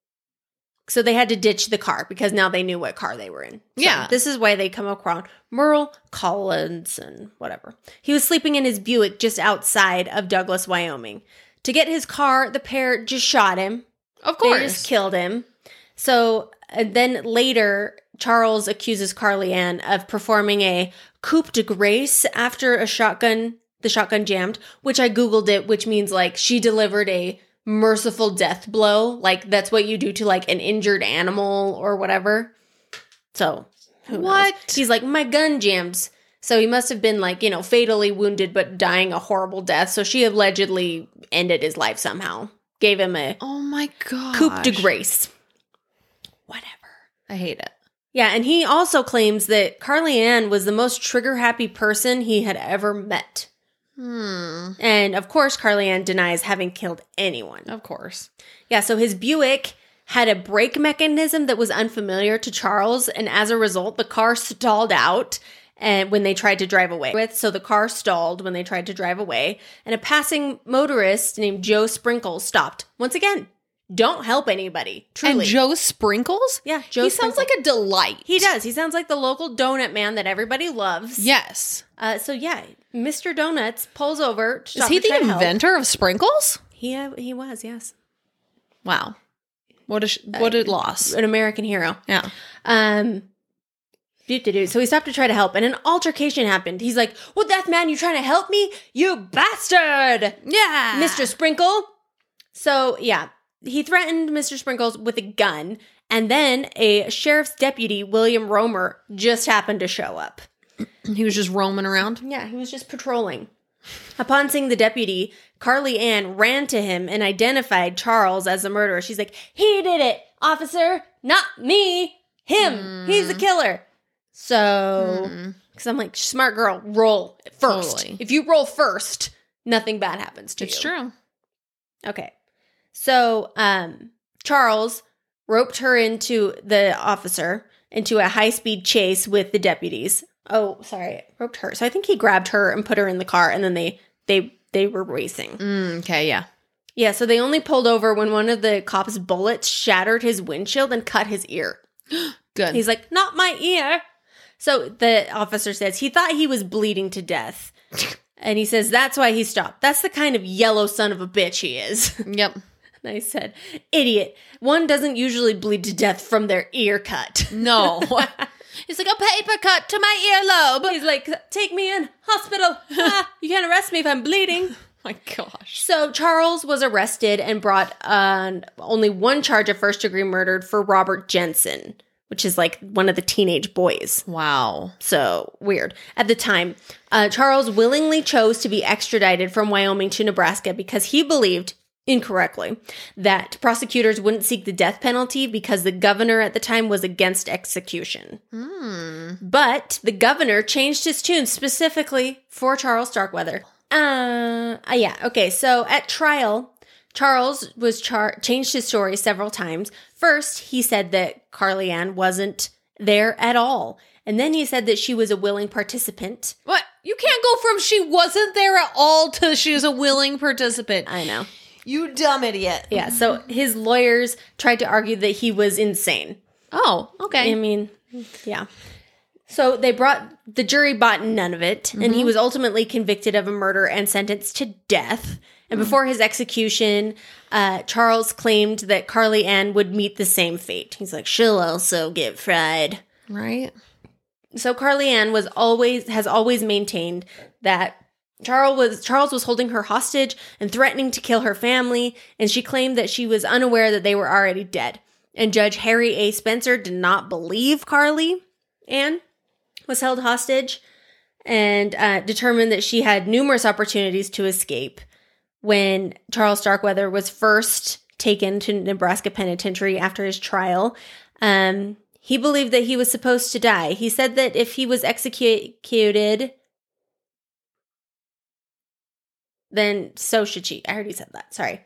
So they had to ditch the car because now they knew what car they were in. So Yeah. this is why they come across Merle Collison, whatever. He was sleeping in his Buick just outside of Douglas, Wyoming. To get his car, the pair just shot him. Of They course. just killed him. So and then later, Charles accuses Carly Ann of performing a coup de grace after a shotgun, the shotgun jammed, which I Googled it, which means like she delivered a merciful death blow. Like that's what you do to like an injured animal or whatever. So who What? knows? He's like, my gun jams. So he must have been like, you know, fatally wounded, but dying a horrible death. So she allegedly ended his life somehow. Gave him a Oh my god. coup de grace. Whatever. I hate it. Yeah, and he also claims that Carly Ann was the most trigger-happy person he had ever met. Hmm. And, of course, Carly Ann denies having killed anyone. Of course. Yeah, so his Buick had a brake mechanism that was unfamiliar to Charles, and as a result, the car stalled out and when they tried to drive away with. So the car stalled when they tried to drive away, and a passing motorist named Joe Sprinkles stopped. Once again, don't help anybody, truly. And Joe Sprinkles? Yeah, Joe He sounds Sprinkles. like a delight. He does. He sounds like the local donut man that everybody loves. Yes. Uh, so yeah, Mister Donuts pulls over. To Is stop he to try the to help. inventor of sprinkles? He uh, he was, yes, Wow. What a sh- what a loss. an American hero. Yeah. Um, do-do-do. So he stopped to try to help, and an altercation happened. He's like, "What, that man? You trying to help me? You bastard, Yeah. Mister Sprinkle!" So yeah, he threatened Mister Sprinkles with a gun, and then a sheriff's deputy, William Romer, just happened to show up. He was just roaming around. Yeah, he was just patrolling. Upon seeing the deputy, Carly Ann ran to him and identified Charles as the murderer. She's like, "He did it, officer, not me. Him. Mm. He's the killer." So, because I'm like, smart girl, roll first. Totally. If you roll first, nothing bad happens to It's you. true. Okay. So, um, Charles roped her into the officer into a high-speed chase with the deputies. Oh, sorry, roped her. So I think he grabbed her and put her in the car, and then they they they were racing. Mm, okay, yeah. Yeah, so they only pulled over when one of the cops' bullets shattered his windshield and cut his ear. Good. He's like, "Not my ear." So the officer says he thought he was bleeding to death. And he says that's why he stopped. That's the kind of yellow son of a bitch he is. Yep. And I said, "Idiot. One doesn't usually bleed to death from their ear cut." No. He's like, a paper cut to my earlobe. He's like, "Take me in. Hospital. Ah, you can't arrest me if I'm bleeding." My gosh. So Charles was arrested and brought on only one charge of first-degree murder for Robert Jensen, which is like one of the teenage boys. Wow. So weird. At the time, uh, Charles willingly chose to be extradited from Wyoming to Nebraska because he believed, incorrectly, that prosecutors wouldn't seek the death penalty because the governor at the time was against execution. Hmm. But the governor changed his tune specifically for Charles Starkweather. Uh, uh, yeah, okay, so at trial, Charles was char- changed his story several times. First, he said that Carly Ann wasn't there at all. And then he said that she was a willing participant. What? You can't go from she wasn't there at all to she was a willing participant. I know. You dumb idiot. Yeah, so his lawyers tried to argue that he was insane. Oh, I okay. mean, yeah. So they brought, the jury bought none of it, and he was ultimately convicted of a murder and sentenced to death. And before his execution, uh, Charles claimed that Carly Ann would meet the same fate. He's like, "She'll also get fried." Right. So Carly Ann was always has always maintained that Charles was Charles was holding her hostage and threatening to kill her family, and she claimed that she was unaware that they were already dead. And Judge Harry A. Spencer did not believe Carly Ann was held hostage and uh, determined that she had numerous opportunities to escape. When Charles Starkweather was first taken to Nebraska Penitentiary after his trial, um, He believed that he was supposed to die. He said that if he was executed, then so should she. I already said that. Sorry.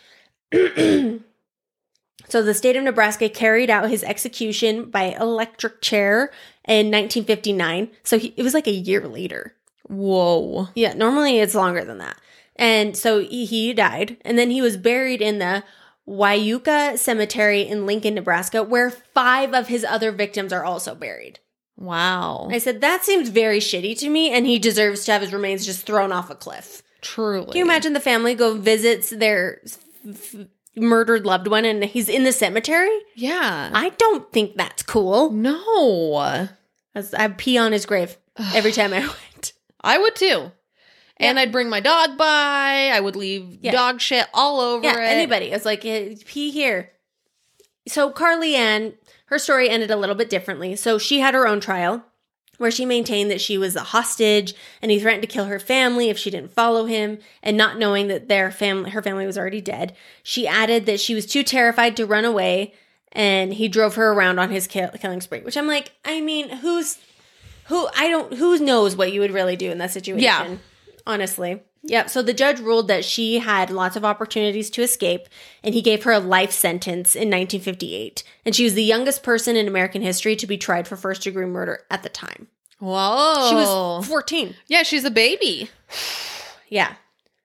So the state of Nebraska carried out his execution by electric chair in nineteen fifty-nine. So he, it was like a year later. Whoa. Yeah, normally it's longer than that. And so he, he died. And then he was buried in the Wyuka Cemetery in Lincoln, Nebraska, where five of his other victims are also buried. Wow. I said, that seems very shitty to me, and he deserves to have his remains just thrown off a cliff. Truly. Can you imagine the family go visits their f- murdered loved one and he's in the cemetery? Yeah. I don't think that's cool. No. I'd pee on his grave every time I went. I would too. And I'd bring my dog by. I would leave Yeah. dog shit all over Yeah, it. anybody. It's like, eh, pee here. So Carly Ann, her story ended a little bit differently. So she had her own trial where she maintained that she was a hostage and he threatened to kill her family if she didn't follow him, and not knowing that their family, her family was already dead. She added that she was too terrified to run away and he drove her around on his kill- killing spree, which I'm like, I mean, who's, who, I don't, who knows what you would really do in that situation? Yeah. Honestly. Yep. So the judge ruled that she had lots of opportunities to escape, and he gave her a life sentence in nineteen fifty-eight. And she was the youngest person in American history to be tried for first degree murder at the time. Whoa. She was fourteen. Yeah, she's a baby. Yeah.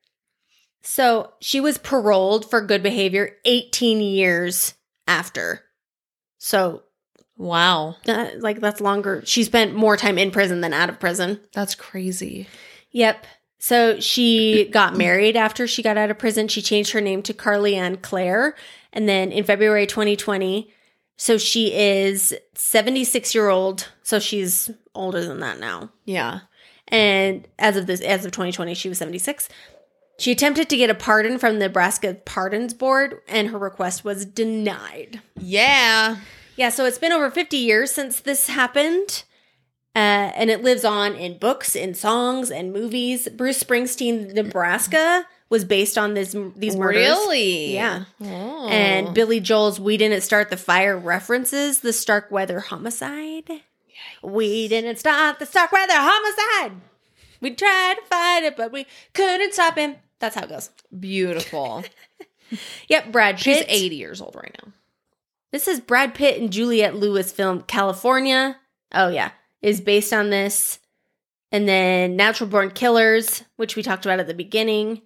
So she was paroled for good behavior eighteen years after. So, Wow. uh, like, that's longer. She spent more time in prison than out of prison. That's crazy. Yep. So she got married after she got out of prison. She changed her name to Carly Ann Clare. And then in February twenty twenty, so she is seventy-six year old. So she's older than that now. Yeah. And as of this, as of twenty twenty, she was seventy-six. She attempted to get a pardon from the Nebraska Pardons Board, and her request was denied. Yeah. Yeah, so it's been over fifty years since this happened. Uh, and it lives on in books, in songs, and movies. Bruce Springsteen, Nebraska, was based on this, these murders. Really? Yeah. Oh. And Billy Joel's We Didn't Start the Fire references the Starkweather homicide. Yikes. We didn't start the Starkweather homicide. We tried to fight it, but we couldn't stop him. That's how it goes. Beautiful. Yep, Brad She's Pitt. eighty years old right now. This is Brad Pitt and Juliette Lewis film California. Oh, yeah. Is based on this. And then Natural Born Killers, which we talked about at the beginning.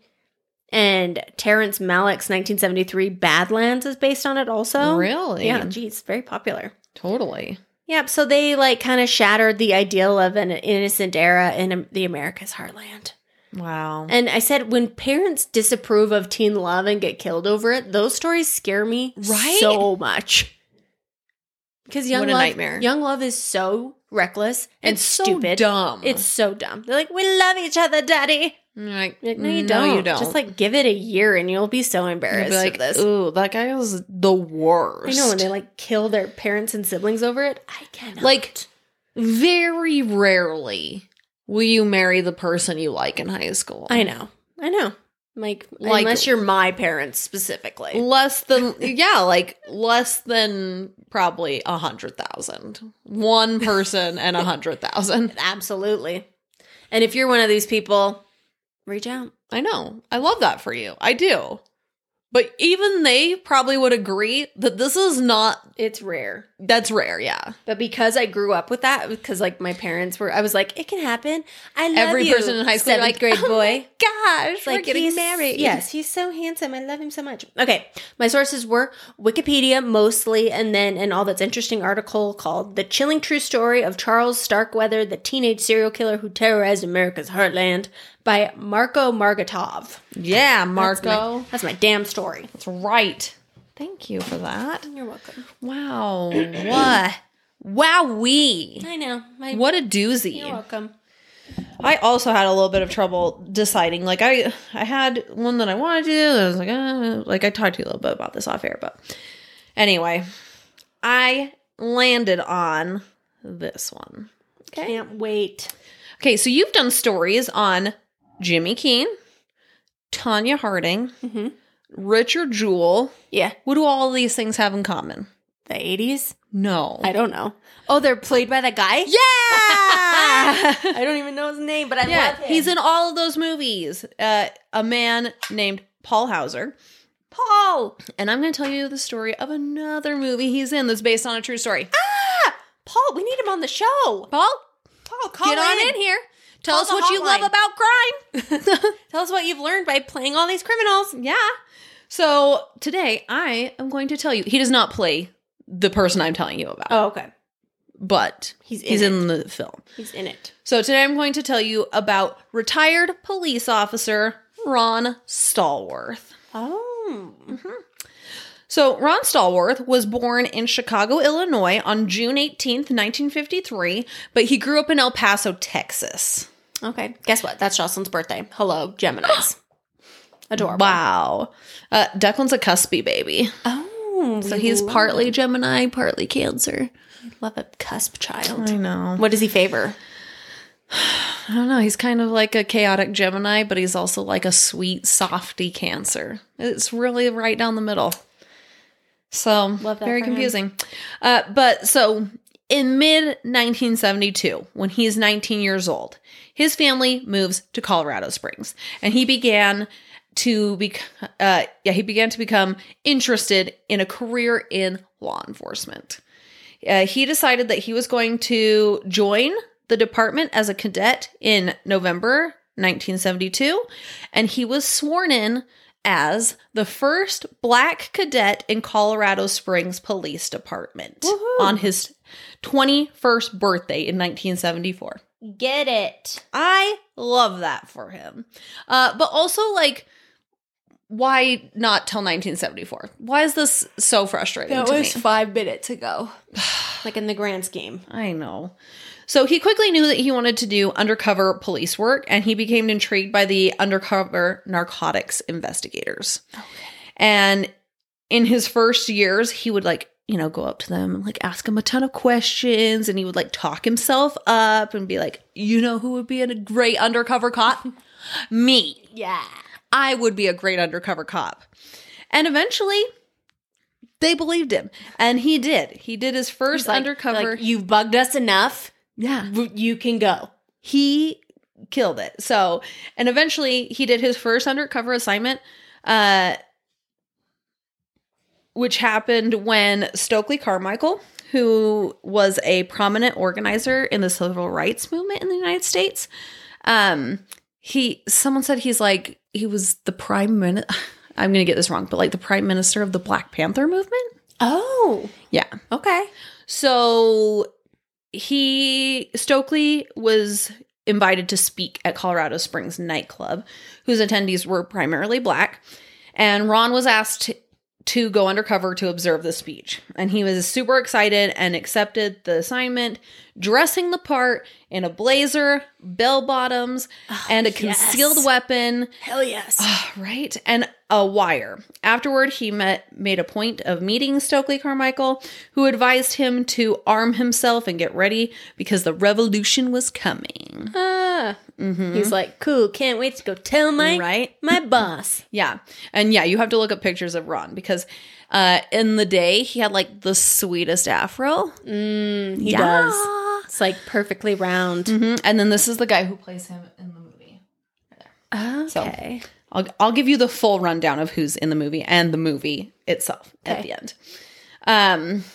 And Terrence Malick's nineteen seventy-three Badlands is based on it also. Really? Yeah, geez, very popular. Totally. Yep, so they like kind of shattered the ideal of an innocent era in the America's heartland. Wow. And I said, when parents disapprove of teen love and get killed over it, those stories scare me Right? so much. Because young What a love, nightmare. young love is so reckless and It's so stupid. dumb. It's so dumb. They're like, we love each other, daddy. You're like, Like, no, you no, don't. you don't. Just like give it a year and you'll be so You'll embarrassed be like, of this. ooh, that guy was the worst. I know, when they like kill their parents and siblings over it. I cannot. Like, very rarely will you marry the person you like in high school. I know. I know. Like, Like- unless you're my parents specifically. Less than, yeah, like less than probably a hundred thousand. One person and a hundred thousand. Absolutely. And if you're one of these people, reach out. I know. I love that for you. I do. But even they probably would agree that this is not, It's rare. that's rare, yeah. But because I grew up with that, because like my parents were, I was like, it can happen. I love Every you, person in high school, seventh like, grade oh boy. Gosh, Like we're getting he's- married. Yes, he's so handsome. I love him so much. Okay, my sources were Wikipedia mostly, and then an all that's interesting article called "The Chilling True Story of Charles Starkweather, the Teenage Serial Killer Who Terrorized America's Heartland" by Marco Margatov. Yeah, That's Marco. my, that's my damn story. That's right. Thank you for that. You're welcome. Wow. What? Wowee. I know. My, What a doozy. You're welcome. I also had a little bit of trouble deciding. Like I, I had one that I wanted to do. I was like, uh, like I talked to you a little bit about this off air, but anyway, I landed on this one. Okay. Can't wait. Okay, so you've done stories on Jimmy Keene, Tanya Harding, Mm-hmm. Richard Jewell. Yeah. What do all these things have in common? The eighties? No. I don't know. Oh, they're played by that guy? yeah! I don't even know his name, but I yeah, love him. he's in all of those movies. Uh, a man named Paul Hauser. Paul. And I'm going to tell you the story of another movie he's in that's based on a true story. Ah! Paul, we need him on the show. Paul, Paul, call get on in here. Tell Call us the what you hotline. love about crime. Tell us what you've learned by playing all these criminals. Yeah. So today I am going to tell you, he does not play the person I'm telling you about, Oh, okay. but He's in he's it. in the film. He's in it. So today I'm going to tell you about retired police officer Ron Stallworth. Oh. So Ron Stallworth was born in Chicago, Illinois on June eighteenth, nineteen fifty-three, but he grew up in El Paso, Texas. Okay. Guess what? That's Jocelyn's birthday. Hello, Geminis. Adorable. Wow. Uh, Declan's a cuspy baby. Oh. So we he's love partly it. Gemini, partly Cancer. Love a cusp child. I know. What does he favor? I don't know. He's kind of like a chaotic Gemini, but he's also like a sweet, softy Cancer. It's really right down the middle. So, Love that very for him. confusing. Uh, but so, in mid nineteen seventy-two, when he's nineteen years old, his family moves to Colorado Springs, and he began to be, uh, yeah, he began to become interested in a career in law enforcement. Uh, he decided that he was going to join the department as a cadet in November nineteen seventy-two, and he was sworn in as the first black cadet in Colorado Springs Police Department Woohoo. on his twenty-first birthday in nineteen seventy-four. Get it. I love that for him. Uh, but also, like, why not till nineteen seventy-four? Why is this so frustrating That to was me? five minutes ago. Like in the grand scheme. I know. So he quickly knew that he wanted to do undercover police work, and he became intrigued by the undercover narcotics investigators. Okay. And in his first years, he would like, you know, go up to them and like ask them a ton of questions, and he would like talk himself up and be like, you know who would be a great undercover cop? Me. Yeah. I would be a great undercover cop. And eventually they believed him, and he did. He did his first He's like- undercover. like, you've bugged us enough. yeah. You can go. He killed it. So, and eventually he did his first undercover assignment, uh, which happened when Stokely Carmichael, who was a prominent organizer in the civil rights movement in the United States, um, he, someone said he's like, he was the prime minister, I'm going to get this wrong, but like the prime minister of the Black Panther movement. Oh. Yeah. Okay. So he, Stokely was invited to speak at Colorado Springs nightclub, whose attendees were primarily black. And Ron was asked to go undercover to observe the speech. And he was super excited and accepted the assignment, dressing the part in a blazer, bell bottoms, Oh, and a yes. concealed weapon. Hell yes. Right? And a wire. Afterward, he met made a point of meeting Stokely Carmichael, who advised him to arm himself and get ready because the revolution was coming. Ah. He's like, cool, can't wait to go tell my, Right? my boss. Yeah. And yeah, you have to look up pictures of Ron because uh, in the day, he had like the sweetest afro. Mm, he Yeah. does. It's like perfectly round. Mhm. And then this is the guy who plays him in the movie. Okay. I'll, I'll give you the full rundown of who's in the movie and the movie itself at Okay. the end. Um,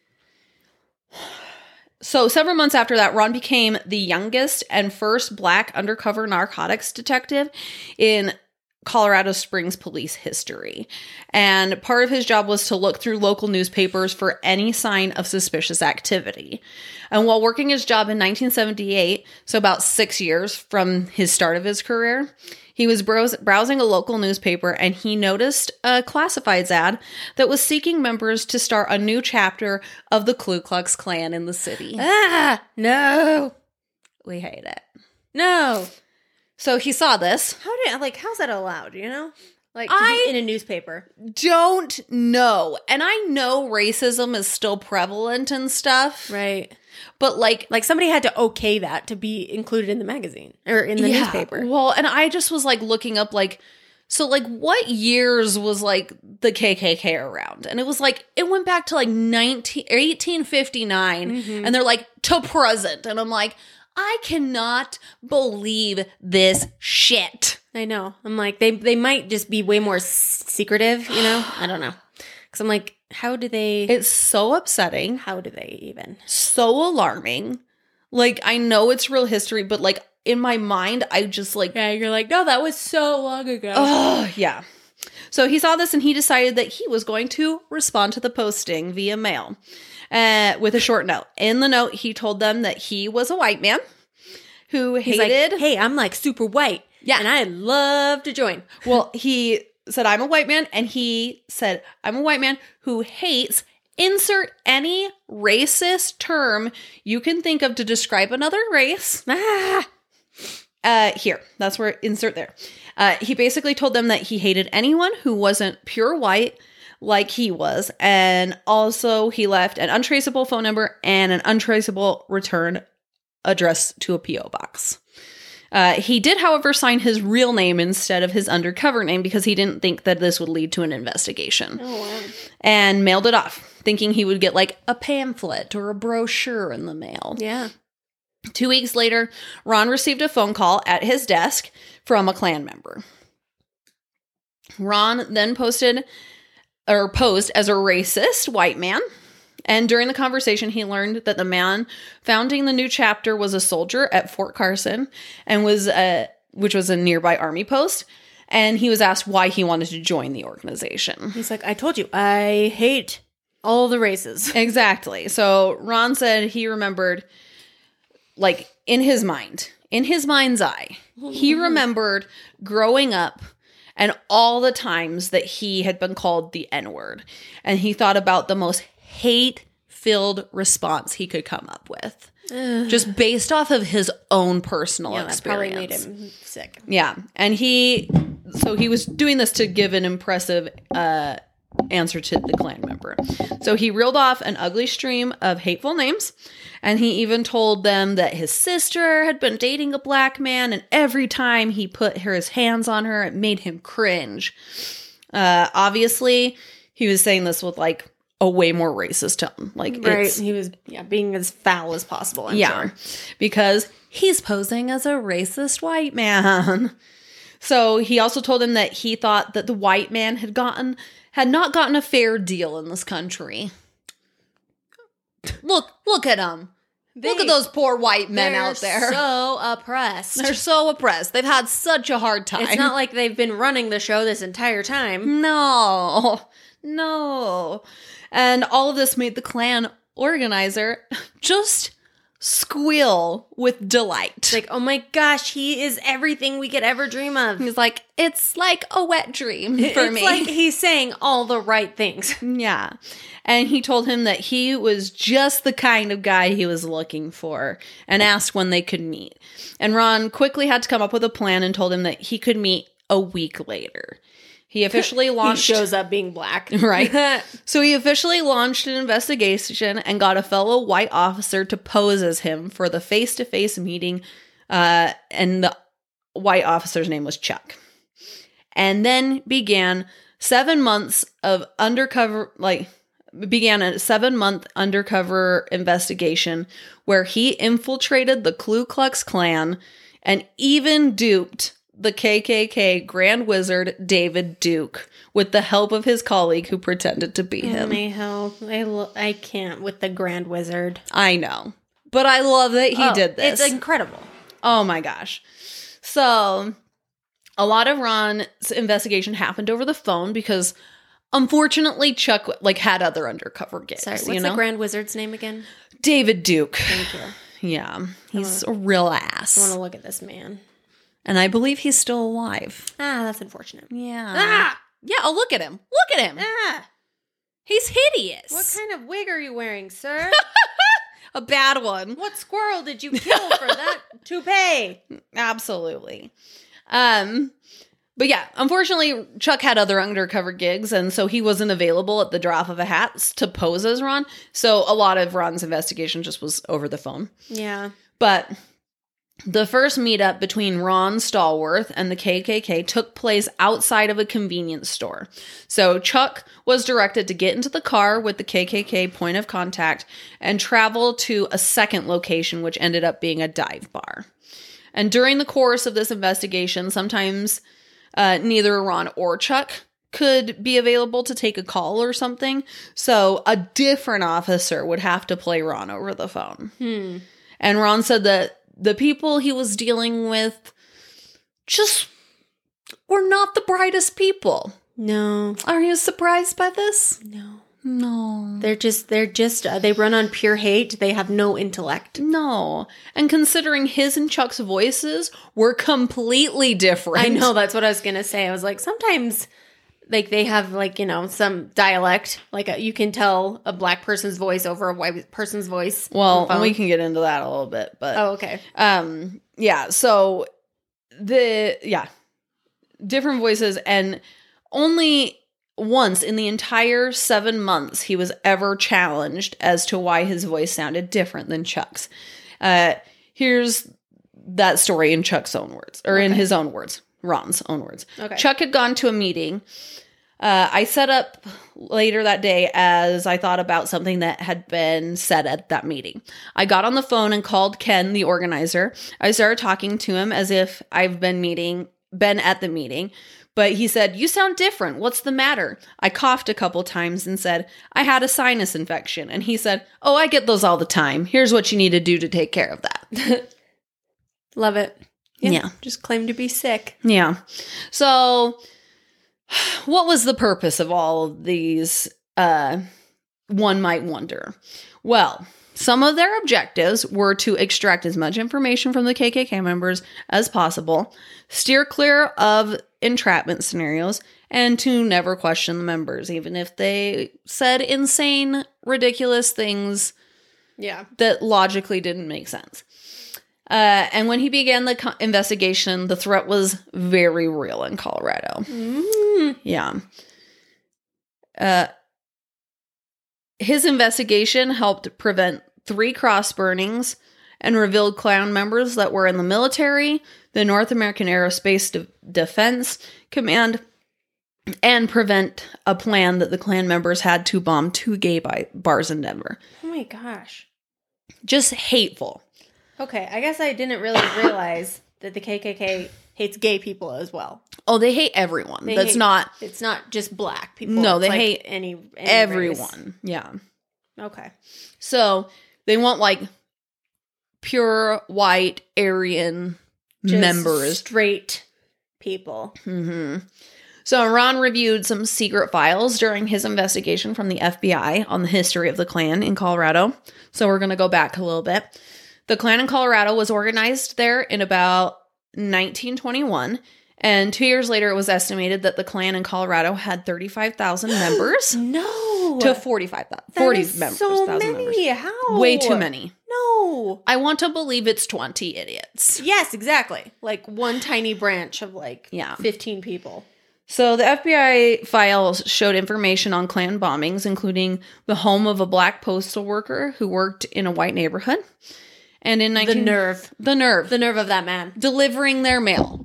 so several months after that, Ron became the youngest and first black undercover narcotics detective in Colorado Springs police history. And part of his job was to look through local newspapers for any sign of suspicious activity. And while working his job in nineteen seventy-eight, so about six years from his start of his career, he was browse- browsing a local newspaper and he noticed a classifieds ad that was seeking members to start a new chapter of the Ku Klux Klan in the city. Ah, no. We hate it. No. So he saw this. How did, like, how's that allowed, you know? Like, to I- be in a newspaper. Don't know. And I know racism is still prevalent and stuff. Right. But like, Like, somebody had to okay that to be included in the magazine or in the yeah, newspaper. Well, and I just was like looking up like So, like, what years was, like, the K K K around? And it was, like, it went back to, like, nineteen, eighteen fifty-nine. Mm-hmm. And they're, like, to present. And I'm like, I cannot believe this shit. I know. I'm like, they they might just be way more s- secretive, you know? I don't know. Because I'm like, how do they... It's so upsetting. how do they even? So alarming. Like, I know it's real history, but, like, in my mind, I just, like... Yeah, you're like, no, that was so long ago. Oh, yeah. So he saw this and he decided that he was going to respond to the posting via mail uh, with a short note. In the note, he told them that he was a white man who He's hated... like, hey, I'm like super white. Yeah. And I'd love to join. Well, he said, I'm a white man. And he said, I'm a white man who hates... Insert any racist term you can think of to describe another race. Ah. Uh, here, that's where insert there. Uh, he basically told them that he hated anyone who wasn't pure white like he was. And also he left an untraceable phone number and an untraceable return address to a P O box. Uh, he did, however, sign his real name instead of his undercover name because he didn't think that this would lead to an investigation. Oh, wow. And mailed it off, thinking he would get like a pamphlet or a brochure in the mail. Yeah. Two weeks later, Ron received a phone call at his desk from a Klan member. Ron then posted or posed as a racist white man. And during the conversation, he learned that the man founding the new chapter was a soldier at Fort Carson, and was uh, which was a nearby army post. And he was asked why he wanted to join the organization. He's like, I told you, I hate all the races. Exactly. So Ron said he remembered, like, in his mind, in his mind's eye, he remembered growing up and all the times that he had been called the N-word. And he thought about the most hate-filled response he could come up with. Ugh. Just based off of his own personal Yeah, that probably experience. made him sick. Yeah. And he, so he was doing this to give an impressive uh, answer to the Klan member. So he reeled off an ugly stream of hateful names. And he even told them that his sister had been dating a black man. And every time he put his hands on her, it made him cringe. Uh, obviously, he was saying this with like a way more racist tone. Like, Right. it's, He was yeah being as foul as possible, I'm yeah, sure. because he's posing as a racist white man. So he also told him that he thought that the white man had gotten had not gotten a fair deal in this country. Look, look at them. Look They- at those poor white men They're out there. so oppressed. They're so oppressed. They've had such a hard time. It's not like they've been running the show this entire time. No, no. And all of this made the Klan organizer just squeal with delight. It's like, oh my gosh, he is everything we could ever dream of. He's like, it's like a wet dream for it's me. like he's saying all the right things. Yeah. And he told him that he was just the kind of guy he was looking for and asked when they could meet. And Ron quickly had to come up with a plan and told him that he could meet a week later. He officially launched... He shows up being black. Right. So he officially launched an investigation and got a fellow white officer to pose as him for the face-to-face meeting. Uh, and the white officer's name was Chuck. And then began seven months of undercover, like, began a seven-month undercover investigation where he infiltrated the Ku Klux Klan and even duped the K K K Grand Wizard David Duke with the help of his colleague who pretended to be him. My hell, I, lo- I can't with the Grand Wizard. I know. But I love that he Oh, did this. It's incredible. Oh my gosh. So, a lot of Ron's investigation happened over the phone because unfortunately Chuck like had other undercover gigs. Sorry, what's you know? the Grand Wizard's name again? David Duke. Thank you. Yeah. He's a real ass. I want to look at this man. And I believe he's still alive. Ah, that's unfortunate. Yeah. Ah! Yeah, oh, look at him. Look at him. Ah! He's hideous. What kind of wig are you wearing, sir? A bad one. What squirrel did you kill for that toupee? Absolutely. Um, but yeah, unfortunately, Chuck had other undercover gigs, and so he wasn't available at the drop of a hat to pose as Ron. So a lot of Ron's investigation just was over the phone. Yeah. But The first meetup between Ron Stallworth and the K K K took place outside of a convenience store. So Chuck was directed to get into the car with the K K K point of contact and travel to a second location, which ended up being a dive bar. And during the course of this investigation, sometimes uh, neither Ron or Chuck could be available to take a call or something. So a different officer would have to play Ron over the phone. Hmm. And Ron said that the people he was dealing with just were not the brightest people. No. Are you surprised by this? No. No. They're just, they're just, uh, they run on pure hate. They have no intellect. No. And considering his and Chuck's voices were completely different. I know, that's what I was going to say. I was like, sometimes, like, they have, like, you know, some dialect. Like, a, you can tell a black person's voice over a white person's voice. Well, we can get into that a little bit, but... Oh, okay. Um, yeah, so the, yeah, different voices, and only once in the entire seven months he was ever challenged as to why his voice sounded different than Chuck's. Uh, here's that story in Chuck's own words, or in Okay. his own words, Ron's own words. Okay. Chuck had gone to a meeting. Uh, I set up later that day as I thought about something that had been said at that meeting. I got on the phone and called Ken, the organizer. I started talking to him as if I've been meeting, been at the meeting, but he said, "You sound different. What's the matter?" I coughed a couple times and said, "I had a sinus infection." And he said, "Oh, I get those all the time. Here's what you need to do to take care of that." Love it. Yeah. Just claim to be sick. Yeah. So what was the purpose of all of these, uh, one might wonder? Well, some of their objectives were to extract as much information from the K K K members as possible, steer clear of entrapment scenarios, and to never question the members, even if they said insane, ridiculous things Yeah. that logically didn't make sense. Uh, and when he began the co- investigation, the threat was very real in Colorado. Mm. Yeah. Uh, his investigation helped prevent three cross burnings and revealed Klan members that were in the military, the North American Aerospace De- Defense Command, and prevent a plan that the Klan members had to bomb two gay bi- bars in Denver. Oh my gosh. Just hateful. Okay, I guess I didn't really realize that the K K K hates gay people as well. Oh, they hate everyone. They That's hate- not It's not just black people. No, It's they like hate any, any everyone. Yeah. race. Okay. So they want like pure white Aryan Just members. straight people. hmm So Ron reviewed some secret files during his investigation from the F B I on the history of the Klan in Colorado. So we're going to go back a little bit. The Klan in Colorado was organized there in about nineteen twenty-one. And two years later, it was estimated that the Klan in Colorado had thirty-five thousand members No. to forty-five thousand. That forty is members. so thousand many. members. How? Way too many. No. I want to believe it's twenty idiots. Yes, exactly. Like one tiny branch of like Yeah. fifteen people. So the F B I files showed information on Klan bombings, including the home of a black postal worker who worked in a white neighborhood. And in nineteen- The nerve. The nerve. The nerve of that man. delivering their mail.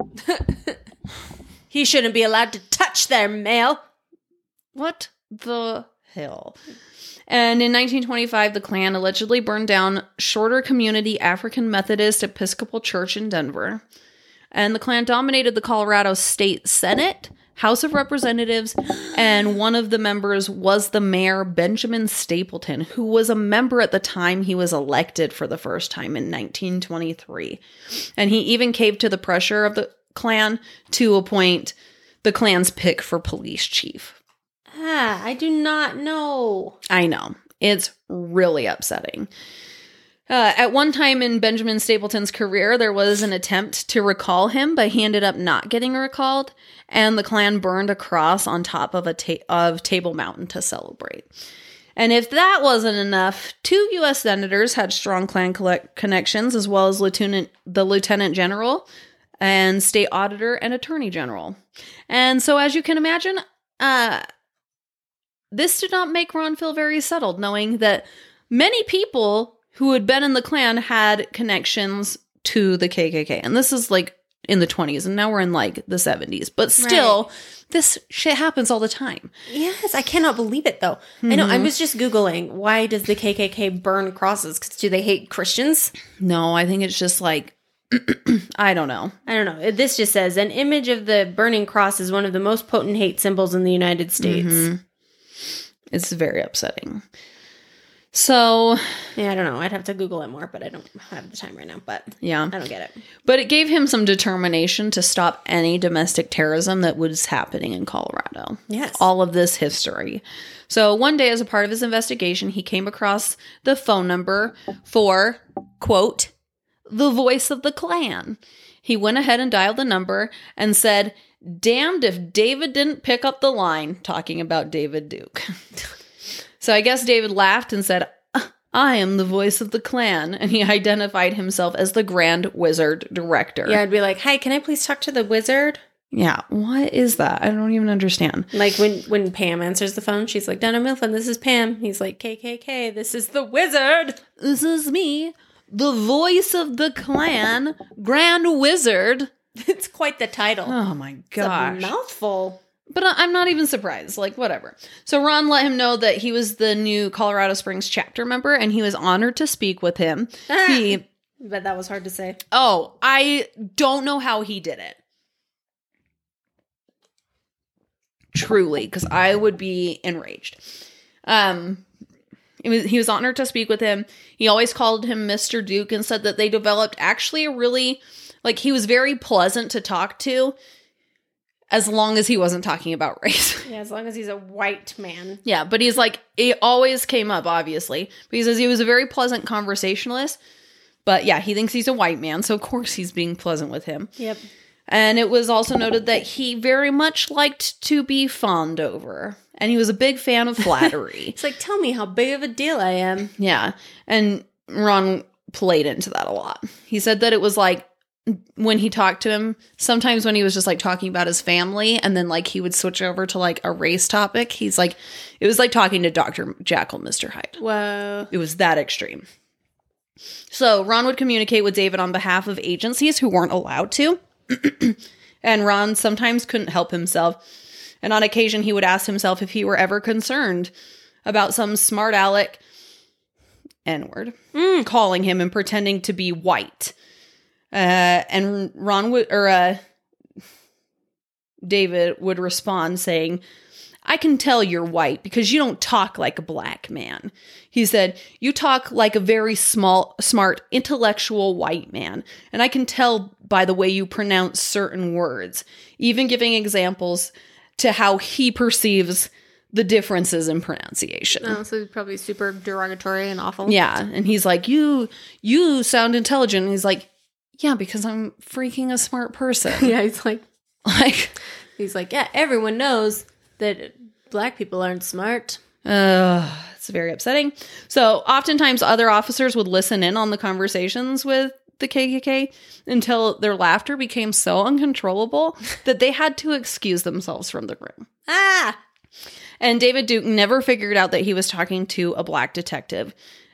He shouldn't be allowed to touch their mail. What the hell? And in nineteen twenty-five, the Klan allegedly burned down Shorter Community African Methodist Episcopal Church in Denver. And the Klan dominated the Colorado State Senate, House of Representatives, and one of the members was the mayor, Benjamin Stapleton, who was a member at the time he was elected for the first time in nineteen twenty-three. And he even caved to the pressure of the Klan to appoint the Klan's pick for police chief. Ah, I do not know. I know. It's really upsetting. Uh, at one time in Benjamin Stapleton's career, there was an attempt to recall him, but he ended up not getting recalled, and the Klan burned a cross on top of a ta- of Table Mountain to celebrate. And if that wasn't enough, two U S senators had strong Klan collect- connections, as well as lieutenant the lieutenant general and state auditor and attorney general. And so, as you can imagine, uh, this did not make Ron feel very settled, knowing that many people who had been in the Klan had connections to the K K K. And this is like in the twenties, and now we're in like the seventies. But still, right. This shit happens all the time. Yes, I cannot believe it, though. Mm-hmm. I know, I was just Googling, why does the K K K burn crosses? 'Cause do they hate Christians? No, I think it's just like, I don't know. I don't know. This just says, an image of the burning cross is one of the most potent hate symbols in the United States. Mm-hmm. It's very upsetting. So, yeah, I don't know. I'd have to Google it more, but I don't have the time right now. But yeah, I don't get it. But it gave him some determination to stop any domestic terrorism that was happening in Colorado. Yes. All of this history. So one day, as a part of his investigation, he came across the phone number for, quote, the voice of the Klan. He went ahead and dialed the number and said, damned if David didn't pick up the line, talking about David Duke. So I guess David laughed and said, I am the voice of the Klan. And he identified himself as the Grand Wizard Director. Yeah, I'd be like, hi, can I please talk to the wizard? Yeah, what is that? I don't even understand. Like when, when Pam answers the phone, she's like, Donna Mifflin, this is Pam. He's like, K K K, this is the wizard. This is me, the voice of the Klan, Grand Wizard. It's quite the title. Oh my gosh. It's a mouthful. But I'm not even surprised. Like, whatever. So Ron let him know that he was the new Colorado Springs chapter member, and he was honored to speak with him. Ah, he, but that was hard to say. Oh, I don't know how he did it. Truly, because I would be enraged. Um, it was, he was honored to speak with him. He always called him Mister Duke and said that they developed actually a really, like, he was very pleasant to talk to. As long as he wasn't talking about race. Yeah, as long as he's a white man. Yeah, but he's like, it always came up, obviously. But he says he was a very pleasant conversationalist. But yeah, he thinks he's a white man, so of course he's being pleasant with him. Yep. And it was also noted that he very much liked to be fawned over. And he was a big fan of flattery. It's like, tell me how big of a deal I am. Yeah. And Ron played into that a lot. He said that it was like, when he talked to him, sometimes when he was just like talking about his family and then like he would switch over to like a race topic, he's like, it was like talking to Doctor Jekyll, Mister Hyde. Whoa. It was that extreme. So Ron would communicate with David on behalf of agencies who weren't allowed to. And Ron sometimes couldn't help himself. And on occasion, he would ask himself if he were ever concerned about some smart aleck, N-word, mm. calling him and pretending to be white. Uh, and Ron would, or, uh, David would respond saying, I can tell you're white because you don't talk like a black man. He said, you talk like a very small, smart, intellectual white man. And I can tell by the way you pronounce certain words, even giving examples to how he perceives the differences in pronunciation. Oh, so it's probably super derogatory and awful. Yeah. And he's like, you, you sound intelligent. And he's like, yeah, because I'm freaking a smart person. Yeah, he's like, like, he's like, yeah, everyone knows that black people aren't smart. Uh, it's very upsetting. So oftentimes other officers would listen in on the conversations with the K K K until their laughter became so uncontrollable that they had to excuse themselves from the room. Ah! And David Duke never figured out that he was talking to a black detective.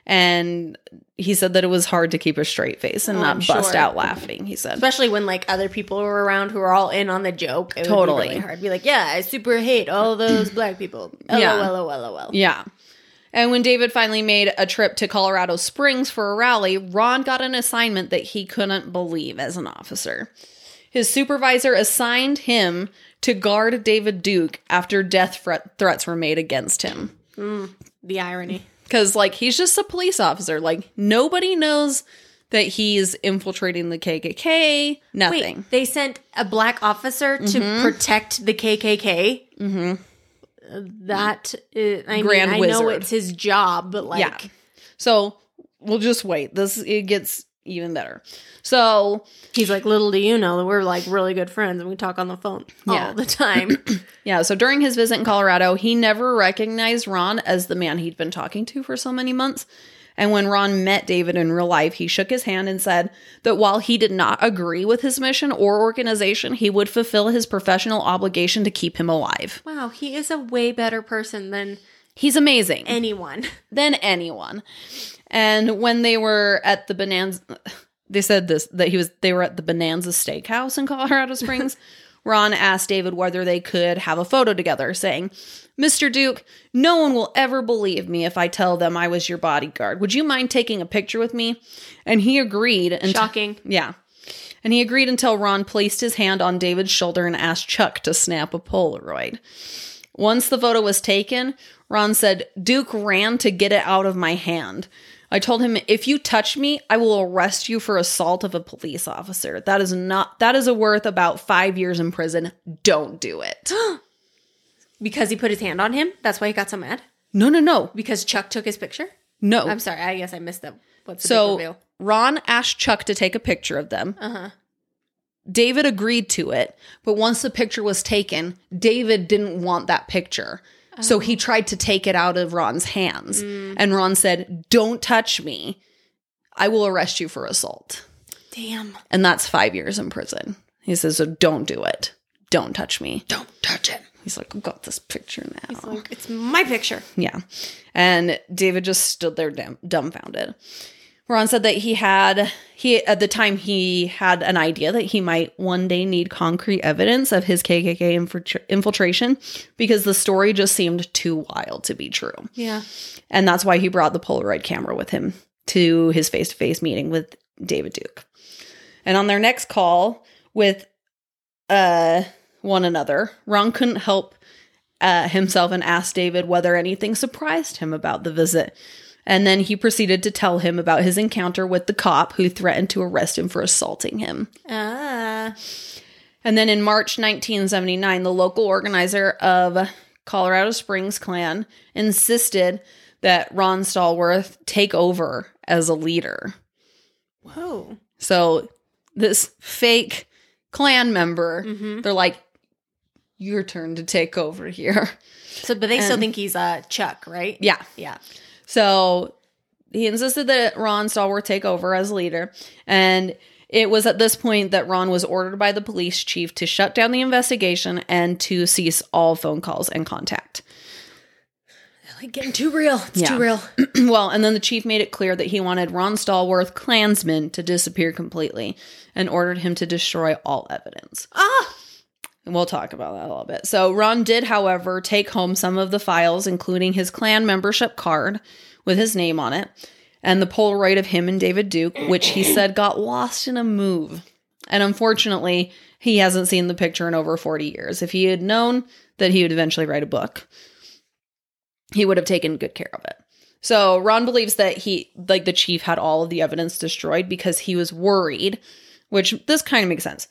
And he said that it was hard to keep a straight face and oh, not I'm bust sure. out laughing, he said. Especially when, like, other people were around who were all in on the joke. It Totally. would be really hard. Be like, yeah, I super hate all those black people. Yeah. LOL, LOL. Yeah. And when David finally made a trip to Colorado Springs for a rally, Ron got an assignment that he couldn't believe as an officer. His supervisor assigned him to guard David Duke after death threat- threats were made against him. Mm, the irony. Because, like, he's just a police officer. Like, nobody knows that he's infiltrating the K K K. Nothing. Wait, they sent a black officer to mm-hmm. protect the K K K? Mm-hmm. Uh, that, is, I Grand mean, I Wizard. know it's his job, but, like... Yeah. So, we'll just wait. This, it gets even better. So... He's like, little do you know that we're, like, really good friends and we talk on the phone yeah. all the time. Yeah, so during his visit in Colorado, he never recognized Ron as the man he'd been talking to for so many months. And when Ron met David in real life, he shook his hand and said that while he did not agree with his mission or organization, he would fulfill his professional obligation to keep him alive. Wow, he is a way better person than... He's amazing. Anyone. Than anyone. And when they were at the Bonanza... they said this, that he was, they were at the Bonanza Steakhouse in Colorado Springs. Ron asked David whether they could have a photo together, saying, "Mister Duke, no one will ever believe me if I tell them I was your bodyguard. Would you mind taking a picture with me?" And he agreed. And Shocking. yeah. And he agreed until Ron placed his hand on David's shoulder and asked Chuck to snap a Polaroid. Once the photo was taken, Ron said, "Duke ran to get it out of my hand. I told him, if you touch me, I will arrest you for assault of a police officer. That is not, that is a worth about five years in prison. Don't do it." Because he put his hand on him? That's why he got so mad? No, no, no. Because Chuck took his picture? No. I'm sorry. I guess I missed that. What's the big So reveal? Ron asked Chuck to take a picture of them. Uh-huh. David agreed to it, but once the picture was taken, David didn't want that picture. Oh. So he tried to take it out of Ron's hands. Mm. And Ron said, "Don't touch me. I will arrest you for assault." Damn. And that's five years in prison. He says, "So don't do it. Don't touch me. Don't touch it." He's like, "I've got this picture now." He's like, "It's my picture." Yeah. And David just stood there dumb- dumbfounded. Ron said that he had, he at the time, he had an idea that he might one day need concrete evidence of his K K K infiltra- infiltration because the story just seemed too wild to be true. Yeah. And that's why he brought the Polaroid camera with him to his face-to-face meeting with David Duke. And on their next call with uh, one another, Ron couldn't help uh, himself and asked David whether anything surprised him about the visit. And then he proceeded to tell him about his encounter with the cop who threatened to arrest him for assaulting him. Ah. And then in March nineteen seventy-nine, the local organizer of Colorado Springs Klan insisted that Ron Stallworth take over as a leader. Whoa. So this fake Klan member, Mm-hmm. they're like, "Your turn to take over here." So, but they And- still think he's uh, Chuck, right? Yeah. Yeah. So he insisted that Ron Stallworth take over as leader. And it was at this point that Ron was ordered by the police chief to shut down the investigation and to cease all phone calls and contact. They're like getting too real. It's Yeah. too real. Well, and then the chief made it clear that he wanted Ron Stallworth Klansmen to disappear completely and ordered him to destroy all evidence. Ah! And we'll talk about that a little bit. So Ron did, however, take home some of the files, including his Klan membership card with his name on it, and the Polaroid of him and David Duke, which he said got lost in a move. And unfortunately, he hasn't seen the picture in over forty years. If he had known that he would eventually write a book, he would have taken good care of it. So Ron believes that he, like the chief, had all of the evidence destroyed because he was worried, which this kind of makes sense.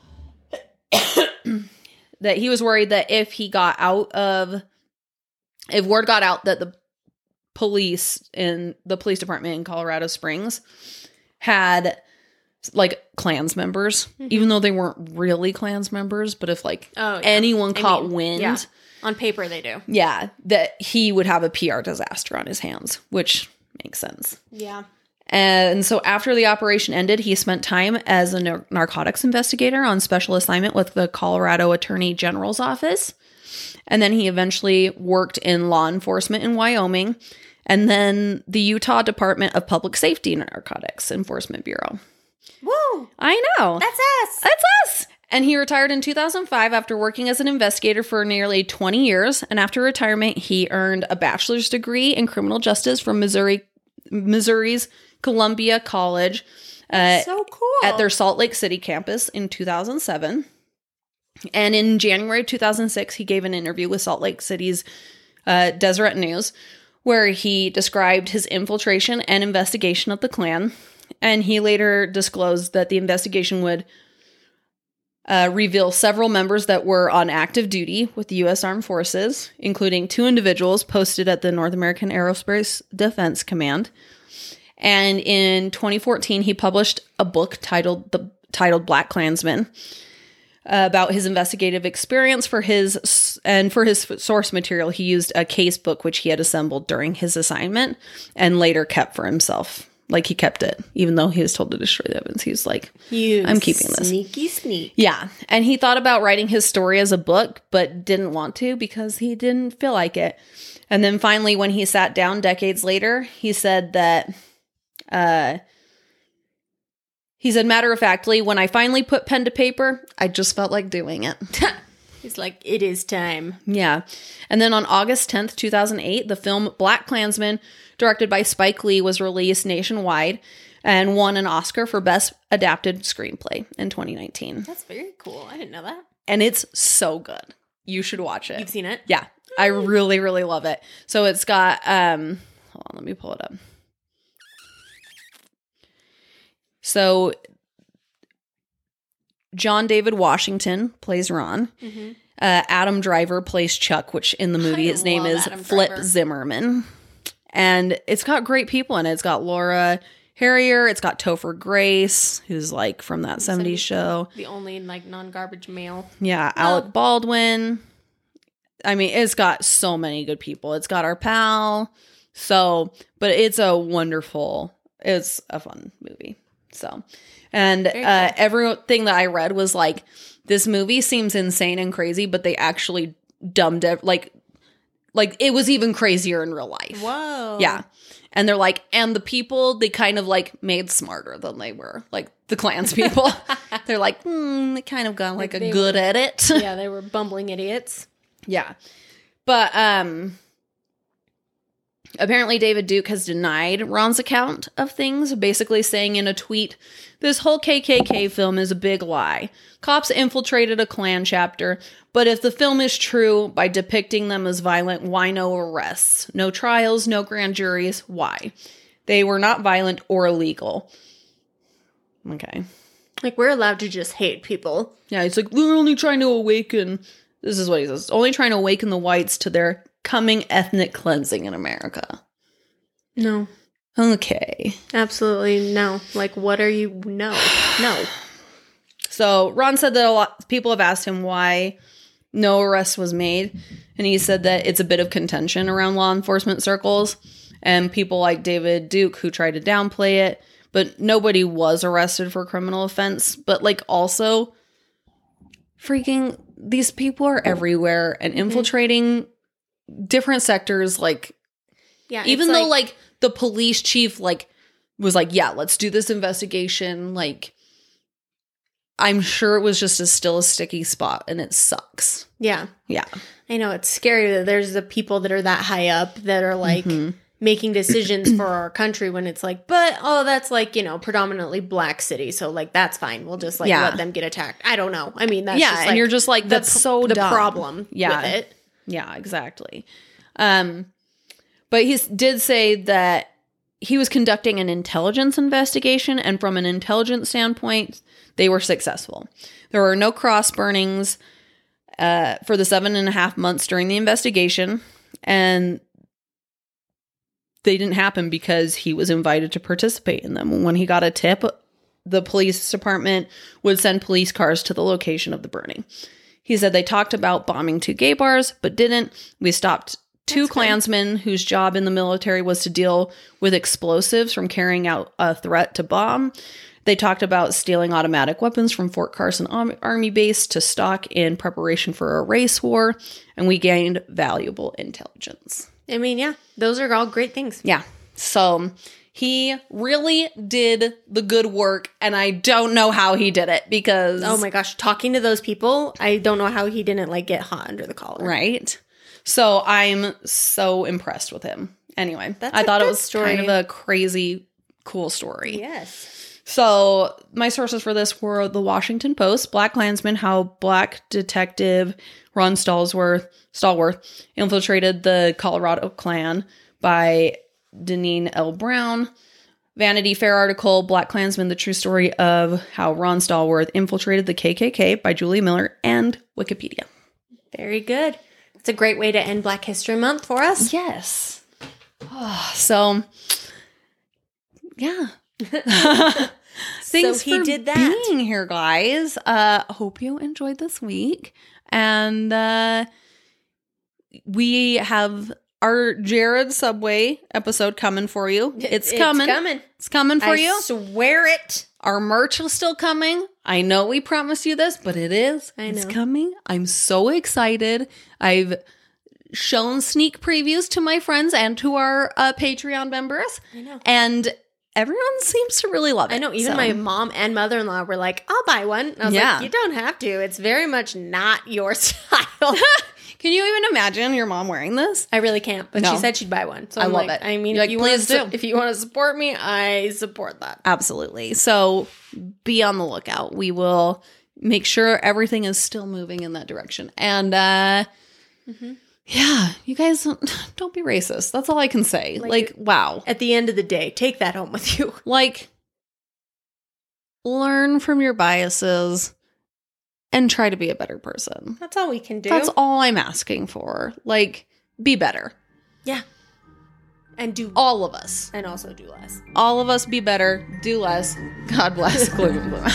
That he was worried that if he got out of, if word got out that the police in the police department in Colorado Springs had like Klans members, mm-hmm. even though they weren't really Klans members, but if like Oh, yeah. anyone I caught mean, wind, yeah. On paper they do. yeah, that he would have a P R disaster on his hands, which makes sense. Yeah. And so after the operation ended, he spent time as a nar- narcotics investigator on special assignment with the Colorado Attorney General's office. And then he eventually worked in law enforcement in Wyoming and then the Utah Department of Public Safety and Narcotics Enforcement Bureau. Woo! I know. That's us! That's us! And he retired in two thousand five after working as an investigator for nearly twenty years. And after retirement, he earned a bachelor's degree in criminal justice from Missouri, Missouri's Columbia College uh, so cool. at their Salt Lake City campus in two thousand seven. And in January of two thousand six, he gave an interview with Salt Lake City's uh, Deseret News, where he described his infiltration and investigation of the Klan. And he later disclosed that the investigation would uh, reveal several members that were on active duty with the U S Armed Forces, including two individuals posted at the North American Aerospace Defense Command. And in twenty fourteen, he published a book titled the titled Black Klansman uh, about his investigative experience. For his and for his source material, he used a case book which he had assembled during his assignment and later kept for himself. Like he kept it, even though he was told to destroy the evidence. He was like, You I'm keeping this. Sneaky sneak. Yeah. And he thought about writing his story as a book, but didn't want to because he didn't feel like it. And then finally, when he sat down decades later, he said that uh, He said, matter of factly, when I finally put pen to paper, I just felt like doing it. He's like, it is time. Yeah. And then on August tenth, two thousand eight, the film BlacKkKlansman, directed by Spike Lee, was released nationwide and won an Oscar for Best Adapted Screenplay in twenty nineteen. That's very cool. I didn't know that. And it's so good. You should watch it. You've seen it? Yeah. I really, really love it. So it's got, um, hold on, let me pull it up. So John David Washington plays Ron. Mm-hmm. Uh, Adam Driver plays Chuck, which in the movie I his name love is Adam Flip Driver. Zimmerman. And it's got great people in it. It's got Laura Harrier. It's got Topher Grace, who's like from that seventies show. The only like non-garbage male. Yeah, Well- Alec Baldwin. I mean, it's got so many good people. It's got our pal. So, but it's a wonderful, it's a fun movie. So, and Very uh, cool. everything that I read was like, this movie seems insane and crazy, but they actually dumbed it. Like, like it was even crazier in real life. Whoa. Yeah. And they're like, and the people, they kind of like made smarter than they were. Like the Klans people. They're like, hmm, they kind of got like, Like a they good were- at it. Yeah, they were bumbling idiots. Yeah. But um apparently David Duke has denied Ron's account of things, basically saying in a tweet, this whole K K K film is a big lie. Cops infiltrated a Klan chapter, but if the film is true, by depicting them as violent, why no arrests? No trials, no grand juries, why? They were not violent or illegal. Okay. Like, we're allowed to just hate people. Yeah, it's like, we're only trying to awaken, this is what he says, only trying to awaken the whites to their coming ethnic cleansing in America. No. Okay. Absolutely no. Like, what are you? No. No. So Ron said that a lot people have asked him why no arrest was made, and he said that it's a bit of contention around law enforcement circles, and people like David Duke who tried to downplay it, but nobody was arrested for criminal offense. But like also, freaking these people are everywhere and infiltrating different sectors. Like, Yeah. even it's though like the police chief like was like, yeah, let's do this investigation, like I'm sure it was just a still a sticky spot, and it sucks. Yeah. Yeah. I know it's scary that there's the people that are that high up that are like Mhm. making decisions for our country when it's like, but oh, that's like, you know, predominantly black city. So like, that's fine. We'll just like Yeah. let them get attacked. I don't know. I mean, that's yeah, just, and like, you're just like, the that's pr- so the dumb. problem Yeah. with it. Yeah, exactly. Um, but he s- did say that he was conducting an intelligence investigation, and from an intelligence standpoint, they were successful. There were no cross burnings uh, for the seven and a half months during the investigation, and they didn't happen because he was invited to participate in them. When he got a tip, the police department would send police cars to the location of the burning. He said they talked about bombing two gay bars, but didn't. We stopped two That's good. Klansmen whose job in the military was to deal with explosives from carrying out a threat to bomb. They talked about stealing automatic weapons from Fort Carson Arm- Army Base to stock in preparation for a race war, and we gained valuable intelligence. I mean, yeah, those are all great things. Yeah. So he really did the good work, and I don't know how he did it because... Oh my gosh, talking to those people, I don't know how he didn't like get hot under the collar. Right? So I'm so impressed with him. Anyway, That's I a thought it good was story. kind of a crazy, cool story. Yes. So my sources for this were the Washington Post, BlacKkKlansman, how Black Detective Ron Stallworth, Stallworth infiltrated the Colorado Klan by Deneen L. Brown. Vanity Fair article, BlacKkKlansman, the true story of how Ron Stallworth infiltrated the K K K by Julie Miller, and Wikipedia. Very good. It's a great way to end Black History Month for us. Yes. So, yeah. Thanks he for did that. being here, guys. Uh, hope you enjoyed this week. And uh, we have our Jared Subway episode coming for you. It's, coming. It's coming. It's coming for I you. swear it. Our merch is still coming. I know we promised you this, but it is. I It's know. coming. I'm so excited. I've shown sneak previews to my friends and to our uh, Patreon members. I know. And everyone seems to really love it. I know, even so. my mom and mother-in-law were like, I'll buy one. And I was Yeah. like, you don't have to. It's very much not your style. Can you even imagine your mom wearing this? I really can't, but No. she said she'd buy one. So I I'm love like, it. I mean, You're if like, you please want to, do. if you want to support me, I support that. Absolutely. So be on the lookout. We will make sure everything is still moving in that direction. And uh, Mm-hmm. yeah, you guys don't, don't be racist. That's all I can say. Like, Like- wow. At the end of the day, take that home with you. Like, learn from your biases and try to be a better person. That's all we can do. That's all I'm asking for. Like, be better. Yeah. And do, All of us. and also do less. All of us be better, do less. God bless. Gloom and gloom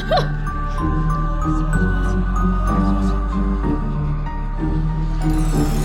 out.